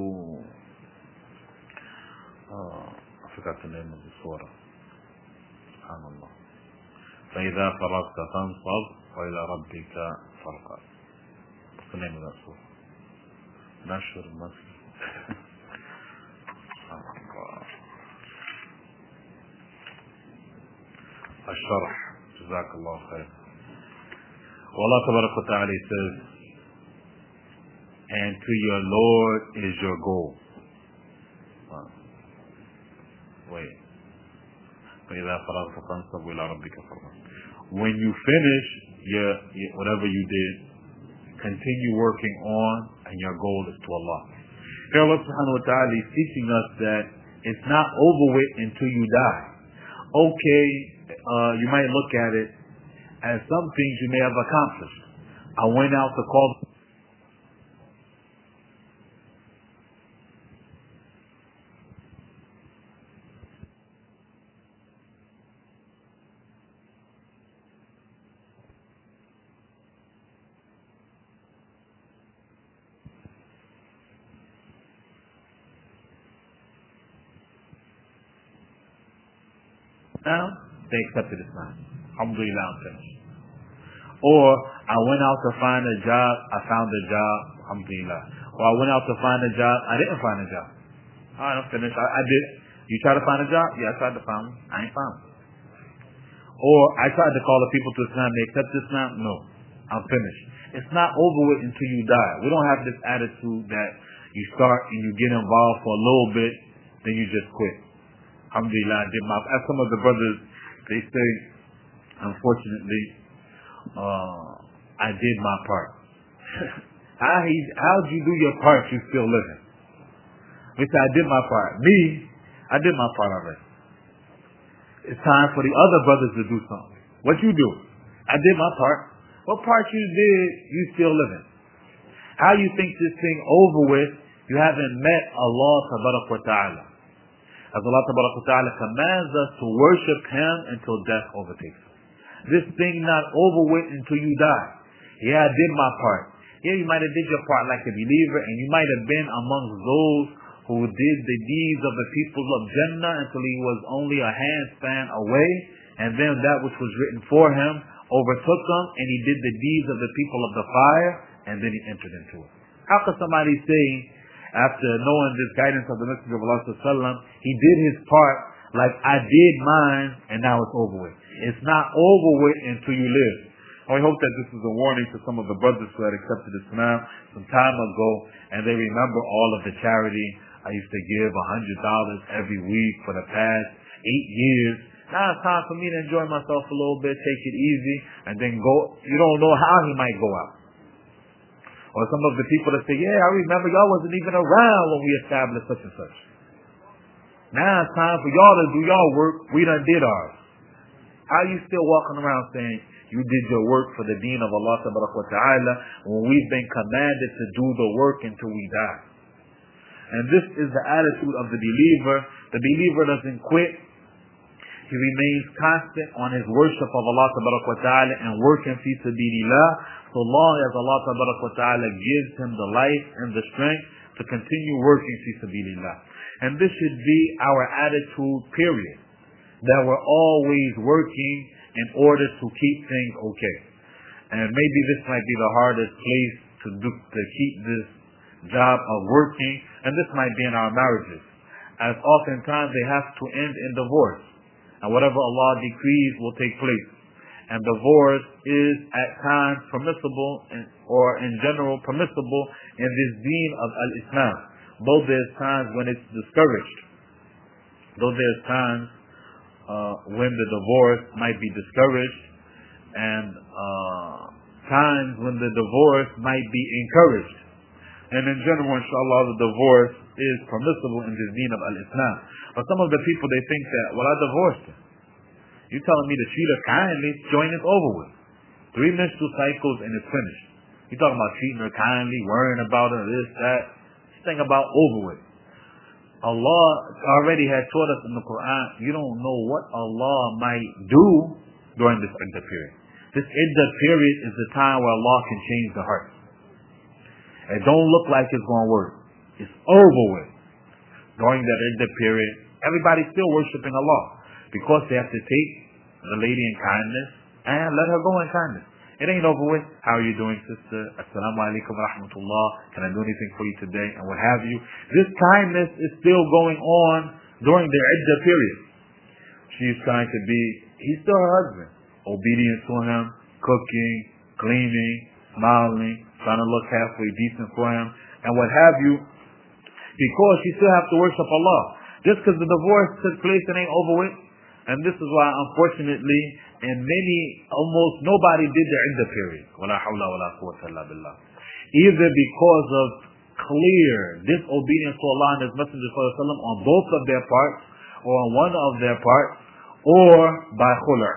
uh, I forgot the name of the Surah. SubhanAllah. فَإِذَا فَرَغْتَ فَانْصَبْ وَإِلَى رَبِّكَ فَارْغَب. What's the name of that Surah? Nashr Masjid. Al-Sharh. Jazakallah khair. Well, Allah Tabarak wa Ta'ala says, and to your Lord is your goal. Wow. Wait. فَإِذَا فَرَغْتَ فَانْصَبْ إِلَىٰ رَبِّكَ فَارْغَب. When you finish your, your whatever you did, continue working on, and your goal is to Allah. Here Allah Subhanahu wa Ta'ala is teaching us that it's not over with until you die. Okay, uh, you might look at it as some things you may have accomplished. I went out to call. Now, they accepted Islam. Alhamdulillah, I'm finished. Or, I went out to find a job, I found a job, alhamdulillah. Or I went out to find a job, I didn't find a job. Alright, I'm finished. I, I did. You try to find a job? Yeah, I tried to find one. I ain't found one. Or, I tried to call the people to Islam, they accept Islam? No. I'm finished. It's not over with until you die. We don't have this attitude that you start and you get involved for a little bit, then you just quit. Alhamdulillah, I did my, as some of the brothers, they say, unfortunately, uh, I did my part. how he, how'd you do your part? You still living? We say, I did my part. Me, I did my part already. It's time for the other brothers to do something. What you do? I did my part. What part you did, you still living? How you think this thing over with? You haven't met Allah Tabarak wa Ta'ala. As Allah Tabarak wa Ta'ala commands us to worship Him until death overtakes us. This thing not over with until you die. Yeah, I did my part. Yeah, you might have did your part like a believer, and you might have been amongst those who did the deeds of the people of Jannah until he was only a handspan away, and then that which was written for him overtook him, and he did the deeds of the people of the fire, and then he entered into it. How could somebody say, after knowing this guidance of the Messenger of Allah, he did his part like I did mine, and now it's over with? It's not over with until you live. I hope that this is a warning to some of the brothers who had accepted Islam some time ago, and they remember all of the charity. I used to give a hundred dollars every week for the past eight years. Now it's time for me to enjoy myself a little bit, take it easy, and then go. You don't know how he might go out. Or some of the people that say, yeah, I remember y'all wasn't even around when we established such and such. Now it's time for y'all to do y'all work. We done did ours. How are you still walking around saying you did your work for the deen of Allah Ta'ala when we've been commanded to do the work until we die? And this is the attitude of the believer. The believer doesn't quit. He remains constant on his worship of Allah Ta'ala and working fi sabilillah, so long as Allah Ta'ala gives him the life and the strength to continue working fi sabilillah. And this should be our attitude, period. That we're always working in order to keep things okay. And maybe this might be the hardest place to do, to keep this job of working, and this might be in our marriages, as oftentimes they have to end in divorce, and whatever Allah decrees will take place. And divorce is at times permissible, in, or in general permissible in this deen of al-Islam, though there's times when it's discouraged, though there's times uh, when the divorce might be discouraged, and uh, times when the divorce might be encouraged. And in general, inshallah, the divorce is permissible in this deen of al-Islam. But some of the people, they think that, well, I divorced her. You telling me to treat her kindly, join is over with. Three menstrual cycles and it's finished. You talking about treating her kindly, worrying about her, this, that. This thing about over with. Allah already had taught us in the Quran, you don't know what Allah might do during this iddah period. This iddah period is the time where Allah can change the heart. It don't look like it's going to work. It's over with. During that iddah period, everybody's still worshiping Allah because they have to take the lady in kindness and let her go in kindness. It ain't over with. How are you doing, sister? Assalamu alaikum wa rahmatullah. Can I do anything for you today? And what have you. This kindness is still going on during the iddah period. She's trying to be, he's still her husband. Obedient to him, cooking, cleaning, smiling, trying to look halfway decent for him, and what have you, because she still have to worship Allah. Just because the divorce took place, it ain't over with. And this is why, unfortunately, in many, almost nobody did the iddah period. وَلَا حَوْلَ وَلَا قُوَّةَ إِلَّا بِاللَّهِ. Either because of clear disobedience to Allah and His Messenger ﷺ on both of their parts, or on one of their parts, or by khula'.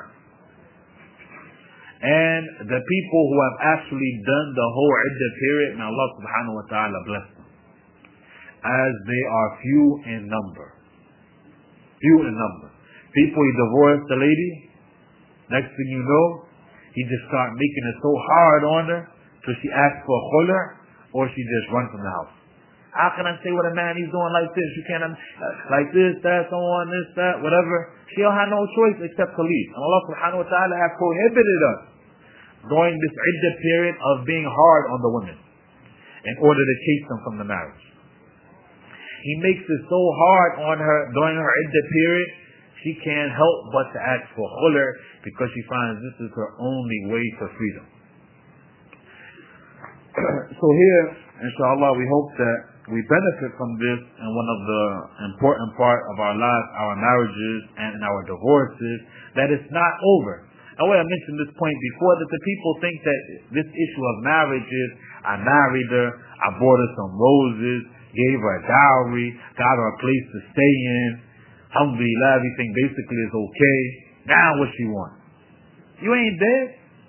And the people who have actually done the whole iddah period, may Allah subhanahu wa ta'ala bless them, as they are few in number. Few in number. People, he divorced the lady, next thing you know, he just start making it so hard on her, till she asks for a khula', or she just runs from the house. How can I say what a man he's doing like this? You can't, uh, like this, that, so on, this, that, whatever. She don't have no choice except to leave. And Allah subhanahu wa ta'ala has prohibited us during this iddah period of being hard on the women in order to chase them from the marriage. He makes it so hard on her during her iddah period, she can't help but to ask for khula' because she finds this is her only way to freedom. So here, inshallah, we hope that we benefit from this, and one of the important part of our lives, our marriages and our divorces, that it's not over. And when I mentioned this point before, that the people think that this issue of marriage is, I married her, I bought her some roses, gave her a dowry, got her a place to stay in, alhamdulillah, everything basically is okay. Now what she wants? You ain't dead.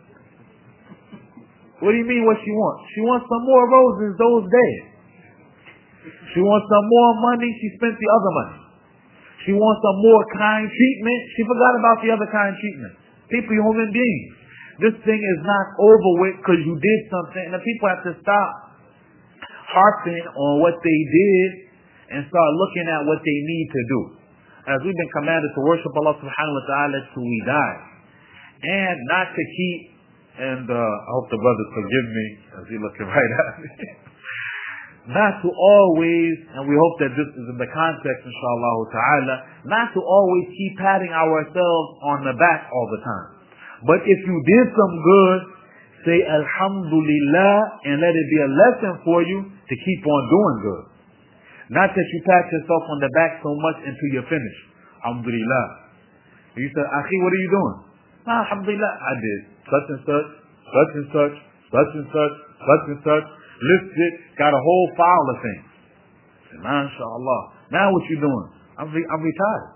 What do you mean what she wants? She wants some more roses, those dead. She wants some more money, she spent the other money. She wants some more kind treatment, she forgot about the other kind treatment. People, human beings. This thing is not over with because you did something, and the people have to stop harping on what they did and start looking at what they need to do. As we've been commanded to worship Allah subhanahu wa ta'ala till we die. And not to keep, and uh, I hope the brothers forgive me as he's looking right at me. Not to always, and we hope that this is in the context, inshallah ta'ala, not to always keep patting ourselves on the back all the time. But if you did some good, say alhamdulillah and let it be a lesson for you to keep on doing good. Not that you pat yourself on the back so much until you're finished. Alhamdulillah. You say, Akhi, what are you doing? Ah, alhamdulillah, I did such and such, such and such, such and such, such and such. Listed, got a whole file of things. Say, MashaAllah. Now what you doing? I'm re- I'm retired.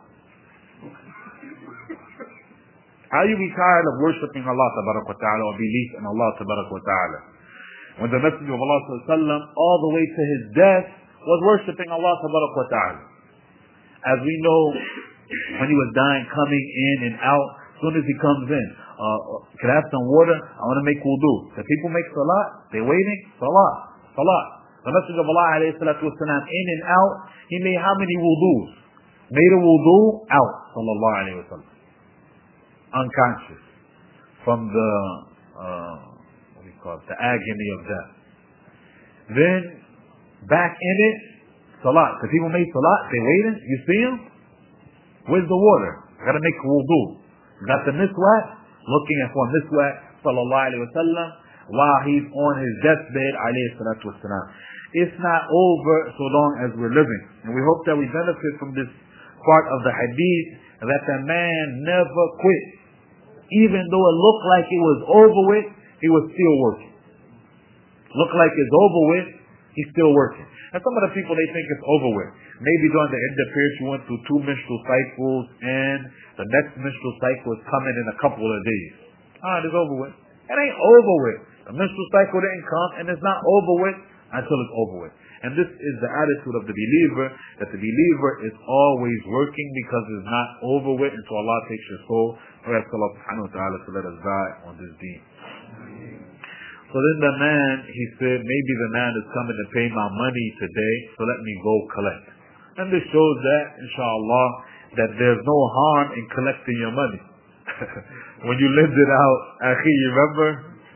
How you be tired of worshiping Allah tabarak wa ta'ala or belief in Allah tabarak wa ta'ala? When the Messenger of Allah sallallahu alaihi wasallam all the way to his death was worshiping Allah tabarak wa ta'ala. As we know, when he was dying, coming in and out, as soon as he comes in, uh, can I have some water? I want to make wudu. The people make salat, they waiting, salat, salat. The Messenger of Allah alayhi salatu wasalam, in and out, he made how many wudus? Made a wudu, out, sallallahu alayhi wa sallam. Unconscious. From the, uh, what do you call it, the agony of death. Then, back in it, salat. The people made salat, they waiting, you see them? Where's the water? I gotta make wudu. Got the miswak, looking at for miswak, sallallahu alayhi wa sallam, while he's on his deathbed, alayhi salatu wasalam. It's not over so long as we're living. And we hope that we benefit from this part of the hadith, that the man never quit. Even though it looked like it was over with, he was still working. Looked like it's over with, he's still working. And some of the people, they think it's over with. Maybe during the iddah period, you went through two menstrual cycles, and the next menstrual cycle is coming in a couple of days. Ah, it's over with. It ain't over with. The menstrual cycle didn't come, and it's not over with until it's over with. And this is the attitude of the believer, that the believer is always working because it's not over with until Allah takes your soul. We ask Allah subhanahu wa ta'ala to let us die on this deen. So then the man, he said, maybe the man is coming to pay my money today, so let me go collect. And this shows that, inshallah, that there's no harm in collecting your money. When you lend it out, akhi, you remember?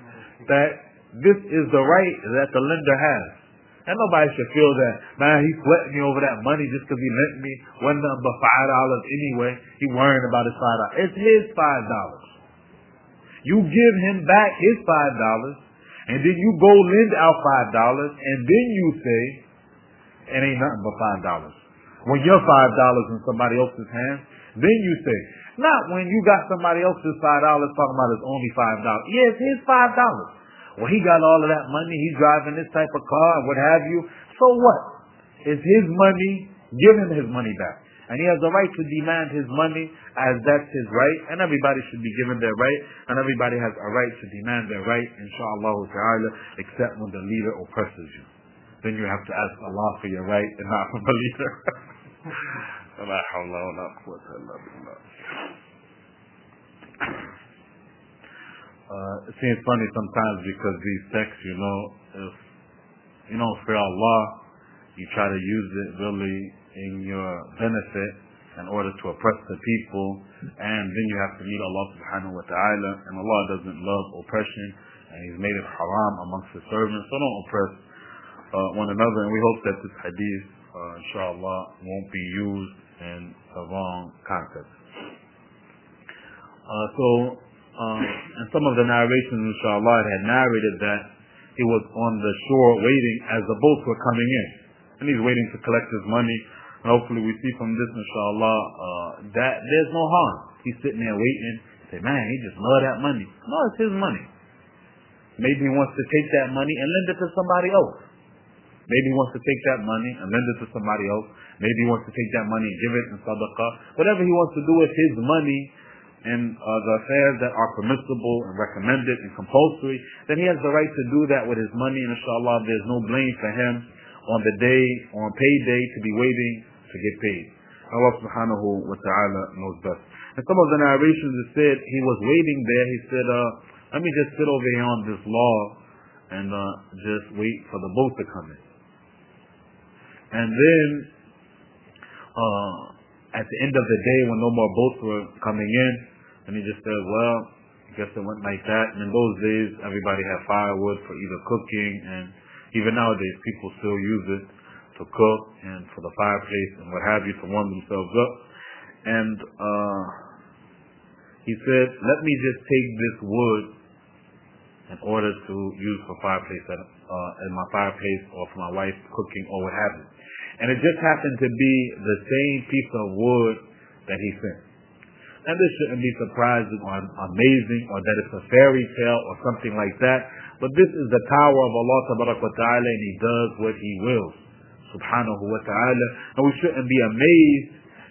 that this is the right that the lender has. And nobody should feel that, man, he sweating me over that money just because he lent me one nothing but five dollars anyway. He worrying about his five dollars. It's his five dollars. You give him back his five dollars, and then you go lend out five dollars, and then you say, it ain't nothing but five dollars. When your five dollars in somebody else's hands, then you say, not when you got somebody else's five dollars talking about it's only five dollars. Yeah, it's his five dollars. Well, he got all of that money. He's driving this type of car and what have you. So what? It's his money. Give him his money back. And he has the right to demand his money as that's his right. And everybody should be given their right. And everybody has a right to demand their right, inshallah ta'ala, except when the leader oppresses you. Then you have to ask Allah for your right and not from the leader. La hawla wa la quwwata illa billah. Uh, it seems funny sometimes because these texts, you know, if you know, for Allah, you try to use it really in your benefit in order to oppress the people, and then you have to meet Allah subhanahu wa ta'ala, and Allah doesn't love oppression, and He's made it haram amongst His servants, so don't oppress uh, one another, and we hope that this hadith, uh, inshallah, won't be used in the wrong context. Uh, so, Um, and some of the narrations, inshallah, it had narrated that he was on the shore waiting as the boats were coming in. And he's waiting to collect his money. And hopefully we see from this, inshallah, uh, that there's no harm. He's sitting there waiting. Say, man, he just love that money. No, it's his money. Maybe he wants to take that money and lend it to somebody else. Maybe he wants to take that money and lend it to somebody else. Maybe he wants to take that money and give it in sadaqah. Whatever he wants to do with his money, and uh, the affairs that are permissible and recommended and compulsory, then he has the right to do that with his money, and inshallah there's no blame for him on the day, on payday, to be waiting to get paid. Allah subhanahu wa ta'ala knows best. And some of the narrations it said he was waiting there, he said, uh, let me just sit over here on this log and uh, just wait for the boat to come in. And then uh, at the end of the day, when no more boats were coming in, and he just said, well, I guess it went like that. And in those days, everybody had firewood for either cooking, and even nowadays, people still use it to cook and for the fireplace and what have you, to warm themselves up. And uh, he said, let me just take this wood in order to use for fireplace at, uh, in my fireplace or for my wife cooking or what have you. And it just happened to be the same piece of wood that he sent. And this shouldn't be surprising or amazing or that it's a fairy tale or something like that. But this is the power of Allah tabarak wa ta'ala, and He does what He wills, subhanahu wa ta'ala. And we shouldn't be amazed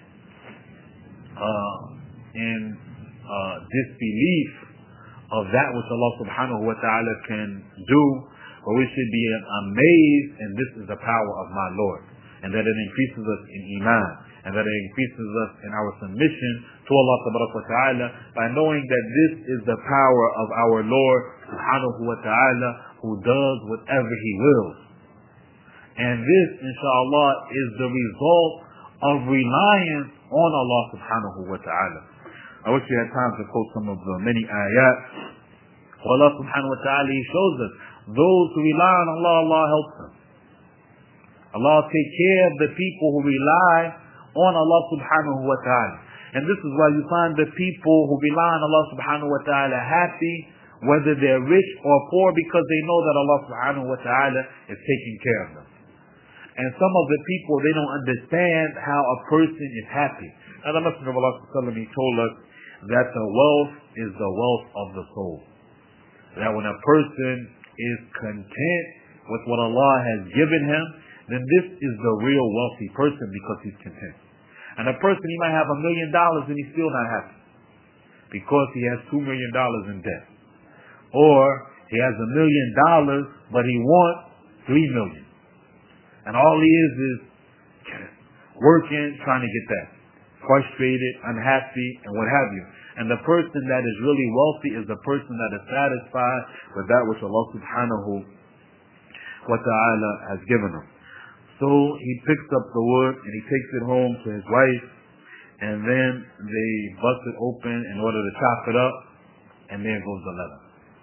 uh, in uh, disbelief of that which Allah subhanahu wa ta'ala can do. But we should be amazed, and this is the power of my Lord. And that it increases us in iman, and that it increases us in our submission to Allah wa ta'ala by knowing that this is the power of our Lord subhanahu wa ta'ala, who does whatever He wills. And this, inshallah, is the result of reliance on Allah subhanahu wa ta'ala. I wish we had time to quote some of the many ayat. Allah subhanahu wa ta'ala, He shows us those who rely on Allah, Allah helps them. Allah take care of the people who rely on Allah subhanahu wa ta'ala. And this is why you find the people who rely on Allah subhanahu wa ta'ala happy, whether they're rich or poor, because they know that Allah subhanahu wa ta'ala is taking care of them. And some of the people, they don't understand how a person is happy. Now the Messenger of Allah he told us that the wealth is the wealth of the soul. That when a person is content with what Allah has given him, then this is the real wealthy person, because he's content. And a person, he might have a million dollars and he's still not happy because he has two million dollars in debt. Or he has a million dollars, but he wants three million. And all he is is working, trying to get that. Frustrated, unhappy, and what have you. And the person that is really wealthy is the person that is satisfied with that which Allah subhanahu wa ta'ala has given him. So he picks up the wood and he takes it home to his wife, and then they bust it open in order to chop it up, and there goes the leather.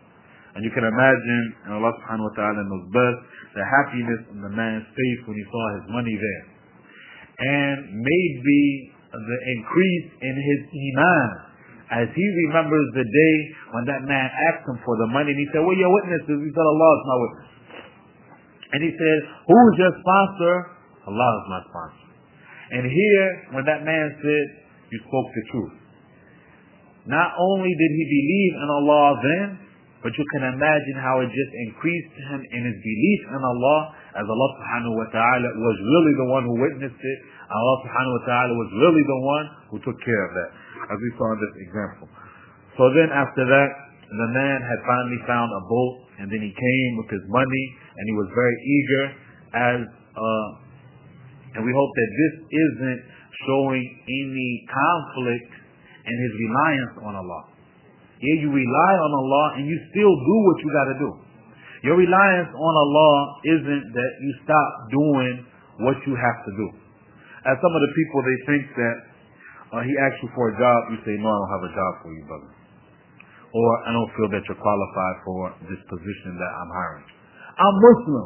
And you can imagine, and Allah subhanahu wa ta'ala knows best, the happiness on the man's face when he saw his money there. And maybe the increase in his iman, as he remembers the day when that man asked him for the money, and he said, "Where are your witnesses?" He said, "Allah is my witness." And he said, "Who is your sponsor?" "Allah is my sponsor." And here, when that man said, "You spoke the truth," not only did he believe in Allah then, but you can imagine how it just increased him in his belief in Allah, as Allah subhanahu wa ta'ala was really the one who witnessed it. Allah subhanahu wa ta'ala was really the one who took care of that, as we saw in this example. So then after that, the man had finally found a boat, and then he came with his money, and he was very eager, as uh, and we hope that this isn't showing any conflict in his reliance on Allah. Yeah, you rely on Allah and you still do what you got to do. Your reliance on Allah isn't that you stop doing what you have to do. As some of the people, they think that uh, he asks you for a job, you say, "No, I don't have a job for you, brother." Or, "I don't feel that you're qualified for this position that I'm hiring." I'm Muslim.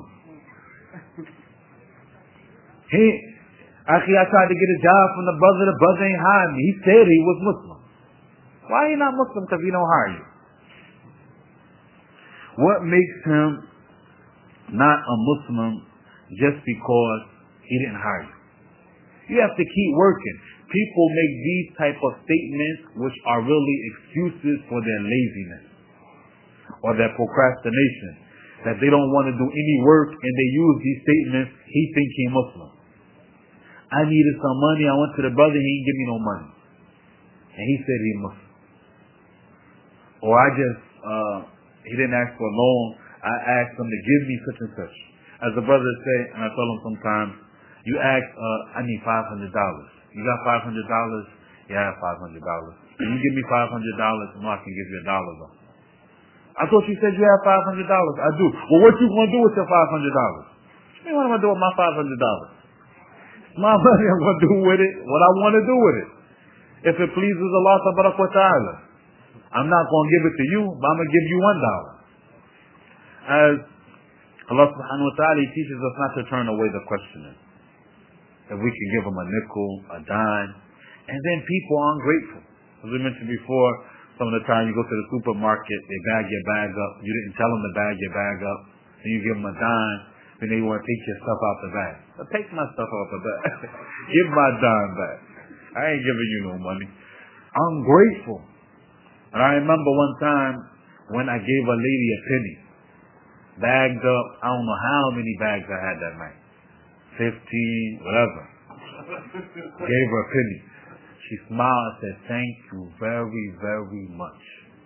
He, actually, I tried to get a job from the brother. The brother ain't hiring me. He said he was Muslim. Why are you not Muslim? Because he don't hire you. What makes him not a Muslim just because he didn't hire you? You have to keep working. People make these type of statements which are really excuses for their laziness or their procrastination, that they don't want to do any work, and they use these statements. He think he Muslim. I needed some money. I went to the brother. He didn't give me no money, and he said he Muslim. Or I just, uh, he didn't ask for a loan. I asked him to give me such and such. As the brother say, and I tell him sometimes, you ask, uh, I need five hundred dollars. You got five hundred dollars? Yeah, I have five hundred dollars. Can you give me five hundred dollars? No, I can give you a dollar though. I thought you said you have five hundred dollars. I do. Well, what you going to do with your five hundred dollars? What am I going to do with my five hundred dollars? My money, I'm going to do with it what I want to do with it. If it pleases Allah ta'ala. I'm not going to give it to you, but I'm going to give you one dollar. As Allah subhanahu wa ta'ala, He teaches us not to turn away the questioner. If we can give them a nickel, a dime, and then people are ungrateful. As we mentioned before, some of the time you go to the supermarket, they bag your bag up. You didn't tell them to bag your bag up. Then you give them a dime, then they want to take your stuff out the bag. So take my stuff out the bag. Give my dime back. I ain't giving you no money. I'm grateful. And I remember one time when I gave a lady a penny, bagged up, I don't know how many bags I had that night. Fifteen, whatever. Gave her a penny. She smiled and said, "Thank you very, very much."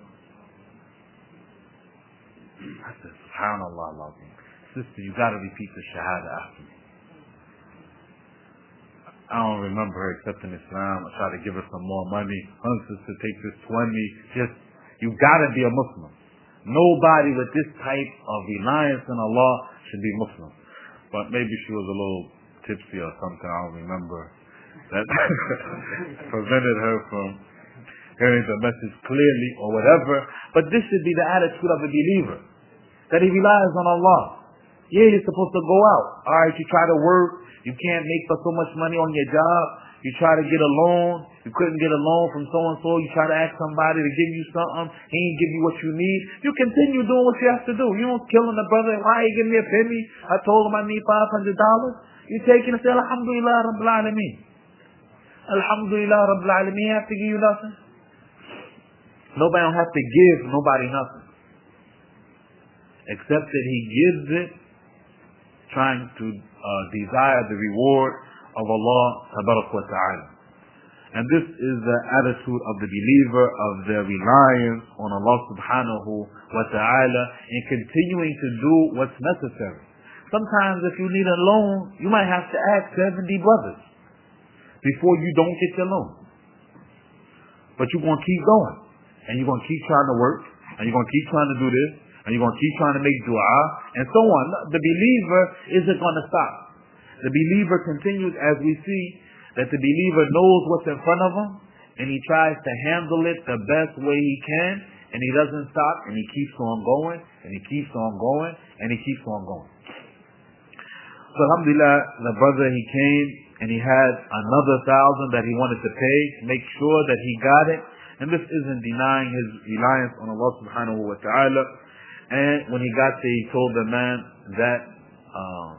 I said, "SubhanAllah, Alazim. Sister, you gotta repeat the Shahada after me." I don't remember her accepting Islam. I tried to give her some more money. Her sister, take this twenty. Just, you gotta be a Muslim. Nobody with this type of reliance on Allah should be Muslim. But maybe she was a little tipsy or something. I don't remember. That prevented her from hearing the message clearly or whatever. But this should be the attitude of a believer, that he relies on Allah. Yeah, you're supposed to go out. Alright, you try to work. You can't make for so much money on your job. You try to get a loan. You couldn't get a loan from so-and-so. You try to ask somebody to give you something. He ain't give you what you need. You continue doing what you have to do. You don't killing the brother. Why you give me a penny? I told him I need five hundred dollars. You take it and say, Alhamdulillah Rabbil Alameen. Alhamdulillah Rabbil Alameen. He have to give you nothing. Nobody don't have to give nobody nothing. Except that he gives it trying to uh, desire the reward of Allah tabarak wa ta'ala. And this is the attitude of the believer, of their reliance on Allah subhanahu wa ta'ala, and continuing to do what's necessary. Sometimes if you need a loan, you might have to ask seventy brothers before you don't get your loan. But you're going to keep going, and you're going to keep trying to work, and you're going to keep trying to do this, and you're going to keep trying to make dua, and so on. The believer isn't going to stop. The believer continues, as we see, that the believer knows what's in front of him, and he tries to handle it the best way he can, and he doesn't stop, and he keeps on going, and he keeps on going, and he keeps on going. So alhamdulillah, the brother, he came, and he had another thousand that he wanted to pay, make sure that he got it, and this isn't denying his reliance on Allah subhanahu wa ta'ala. And when he got there, he told the man that, um,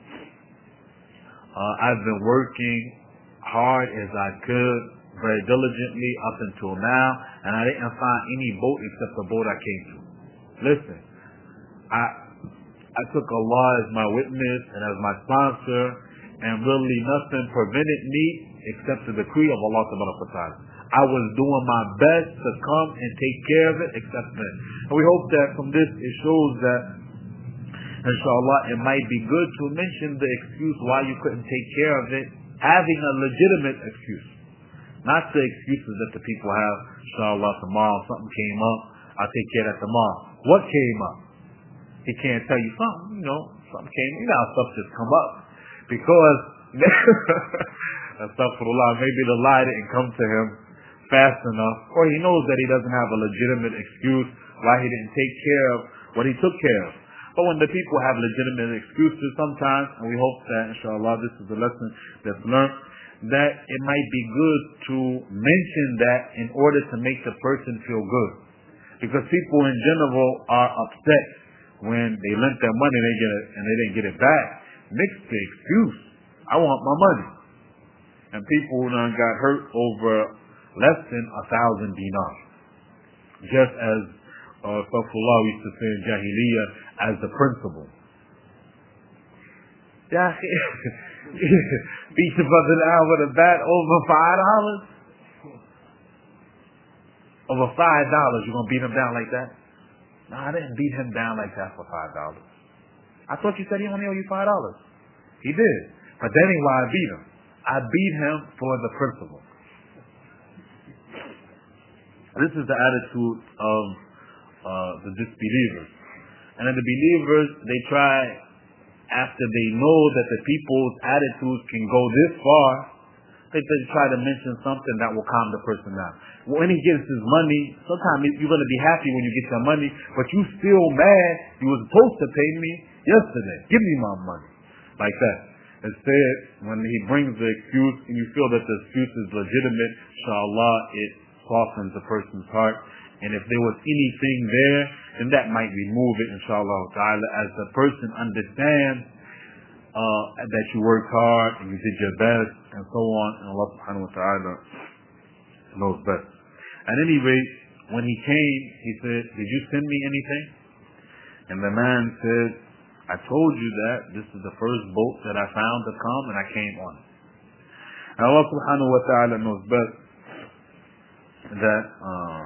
uh, I've been working hard as I could, very diligently up until now, and I didn't find any boat except the boat I came to. Listen, I I took Allah as my witness and as my sponsor, and really nothing prevented me except the decree of Allah subhanahu wa ta'ala. I was doing my best to come and take care of it except that. And we hope that from this it shows that, inshallah, it might be good to mention the excuse why you couldn't take care of it, having a legitimate excuse. Not the excuses that the people have, inshallah, tomorrow something came up, I'll take care of that tomorrow. What came up? He can't tell you something, you know, something came, you know how stuff just come up. Because, astaghfirullah, maybe the lie didn't come to him fast enough, or he knows that he doesn't have a legitimate excuse why he didn't take care of what he took care of. But when the people have legitimate excuses sometimes, and we hope that, inshallah, this is a lesson that's learned, that it might be good to mention that in order to make the person feel good. Because people in general are upset when they lent their money and they get it, and they didn't get it back. Mix the excuse. I want my money. And people done got hurt over less than a thousand dinars. Just as uh, Safullah used to say in Jahiliyyah, as the principle. Yeah, beat the brother down with a bat over five dollars. Over five dollars, you gonna beat him down like that? No, I didn't beat him down like that for five dollars. I thought you said he only owe you five dollars. He did, but that ain't why I beat him. I beat him for the principle. This is the attitude of uh, the disbelievers. And then the believers, they try, after they know that the people's attitudes can go this far, they, they try to mention something that will calm the person down. When he gets his money, sometimes you're going to be happy when you get your money, but you still mad. You were supposed to pay me yesterday. Give me my money. Like that. Instead, when he brings the excuse and you feel that the excuse is legitimate, inshallah, it softens the person's heart. And if there was anything there, then that might remove it, inshallah ta'ala, as the person understands uh, that you worked hard and you did your best and so on, and Allah subhanahu wa ta'ala knows best. At any rate, when he came, he said, did you send me anything? And the man said, I told you that this is the first boat that I found to come and I came on it. And Allah subhanahu wa ta'ala knows best that uh,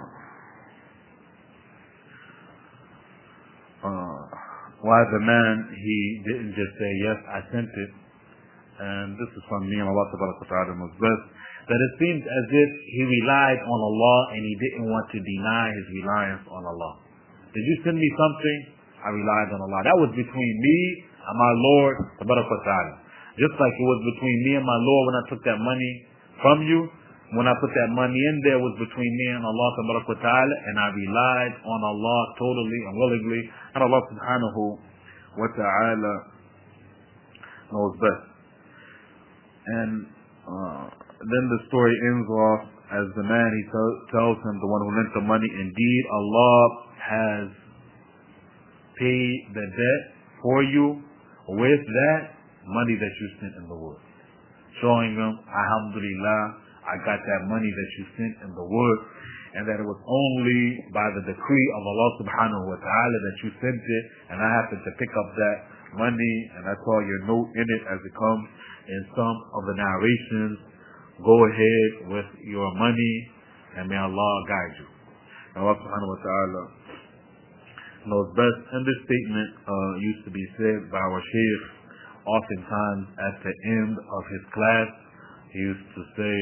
uh, why the man, he didn't just say, yes, I sent it. And this is from me, and Allah subhanahu wa ta'ala knows best, that it seems as if he relied on Allah and he didn't want to deny his reliance on Allah. Did you send me something? I relied on Allah. That was between me and my Lord subhanahu wa ta'ala. Just like it was between me and my Lord when I took that money from you. When I put that money in there, it was between me and Allah subhanahu wa ta'ala, and I relied on Allah totally and willingly, and Allah subhanahu wa ta'ala knows best. And uh, then the story ends off as the man, he t- tells him, the one who lent the money, indeed Allah has paid the debt for you with that money that you sent in the wood. Showing him, alhamdulillah, I got that money that you sent in the wood, and that it was only by the decree of Allah subhanahu wa ta'ala that you sent it, and I happened to pick up that money, and I saw your note in it as it comes in some of the narrations. Go ahead with your money, and may Allah guide you. And Allah subhanahu wa ta'ala knows best. And this statement uh, used to be said by our shaykh oftentimes at the end of his class. He used to say,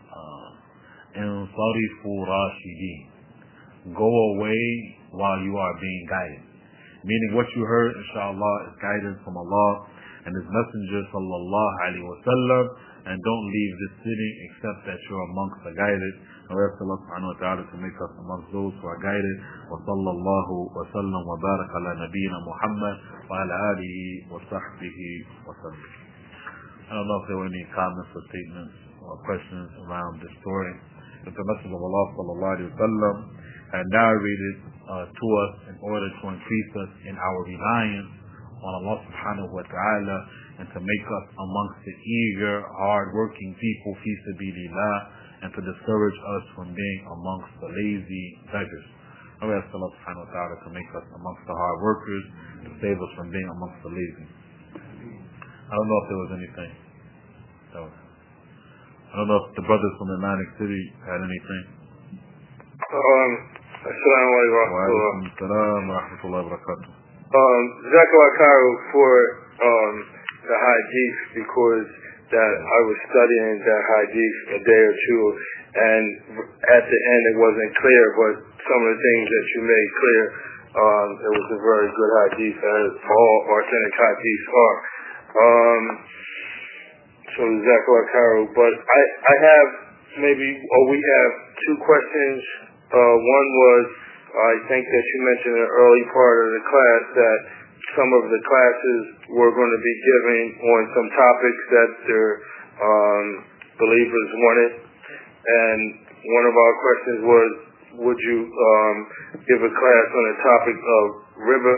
Insarifu Rashidin, go away while you are being guided. Meaning what you heard, inshallah, is guidance from Allah and His Messenger sallallahu alaihi wasallam, and don't leave this sitting except that you're amongst the guided. And we ask Allah subhanahu wa ta'ala to make us amongst those who are guided. Wa sallallahu wa sallam wa barak ala nabiyyina Muhammad wa ala alihi wa sahbihi wa sallam. I don't know if there were any comments or statements or questions around this story. That the Messenger of Allah sallallahu alayhi wa sallam had narrated uh, to us in order to increase us in our reliance on Allah subhanahu wa ta'ala and to make us amongst the eager, hard-working people, fi sabilillah, and to discourage us from being amongst the lazy beggars. I ask Allah subhanahu wa ta'ala to make us amongst the hard workers, to save us from being amongst the lazy. I don't know if there was anything. That was, I don't know if the brothers from Atlantic City had anything. Um, Assalamu alaikum Wa alaikum assalam wa rahmatullahi wa barakatuh. Um, Zakaria Cairo for um, the hadith, because that I was studying that hadith a day or two, and at the end it wasn't clear, but some of the things that you made clear, um, it was a very good hadith, as all authentic hadiths are. Um, so Zakaria Cairo, but I, I have maybe, or we have two questions. Uh, one was, I think that you mentioned in the early part of the class that some of the classes were going to be giving on some topics that their um, believers wanted. And one of our questions was, would you um, give a class on the topic of riba?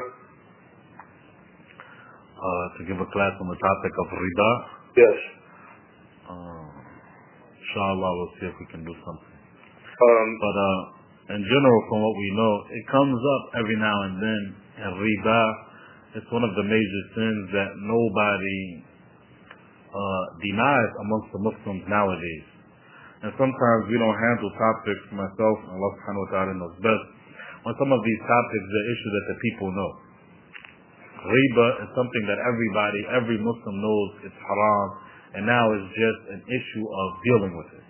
Uh, to give a class on the topic of riba? Yes. Uh, inshallah, we'll see if we can do something. Um, But uh, in general, from what we know, it comes up every now and then. And riba, it's one of the major sins that nobody uh, denies amongst the Muslims nowadays. And sometimes we don't handle topics, myself and Allah subhanahu wa ta'ala knows best, on some of these topics, the issue that the people know. Riba is something that everybody, every Muslim knows it's haram, and now it's just an issue of dealing with it.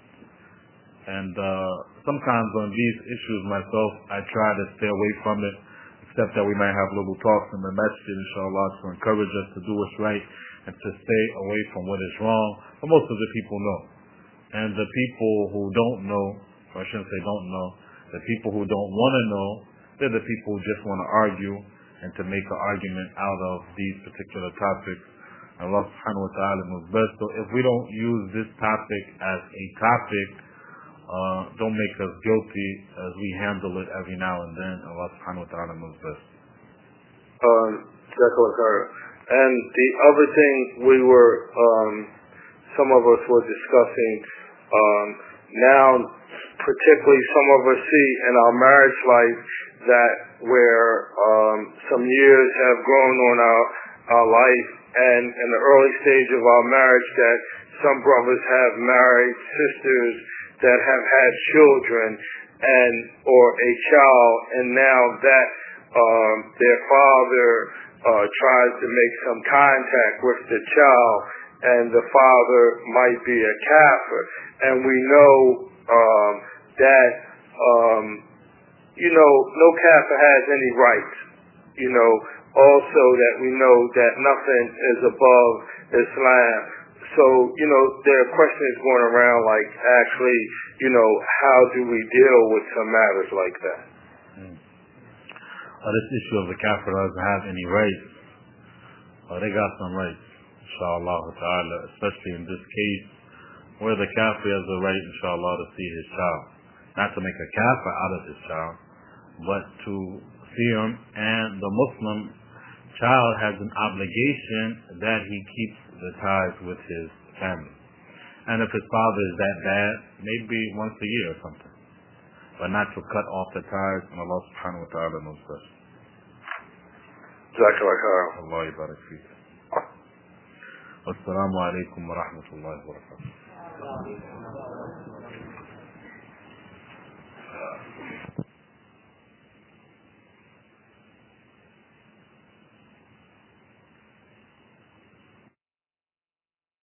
And uh, sometimes on these issues myself, I try to stay away from it, except that we might have little talks in the masjid, inshallah, to encourage us to do what's right and to stay away from what is wrong. But most of the people know. And the people who don't know, or I shouldn't say don't know, the people who don't want to know, they're the people who just want to argue and to make an argument out of these particular topics. Allah subhanahu wa ta'ala knows best. So if we don't use this topic as a topic, Uh, don't make us guilty as we handle it every now and then. Allah subhanahu wa ta'ala knows best. Um, and the other thing we were, um, some of us were discussing, um, now particularly some of us see in our marriage life that where um, some years have grown on our, our life, and in the early stage of our marriage that some brothers have married sisters that have had children and or a child, and now that um, their father uh, tries to make some contact with the child, and the father might be a kafir, and we know um, that um, you know no kafir has any rights. You know also that we know that nothing is above Islam. So, you know, there are questions going around like, actually, you know, how do we deal with some matters like that? Mm. Uh, this issue of the kafir doesn't have any rights. Uh, they got some rights, inshallah ta'ala, especially in this case where the kafir has the right, inshallah, to see his child. Not to make a kafir out of his child, but to see him, and the Muslim child has an obligation that he keeps the ties with his family. And if his father is that bad, maybe once a year or something. But not to cut off the ties, and Allah subhanahu wa ta'ala knows best. Allah yabarak feek. Wassalamu alaikum wa rahmatullahi wa barakatuh.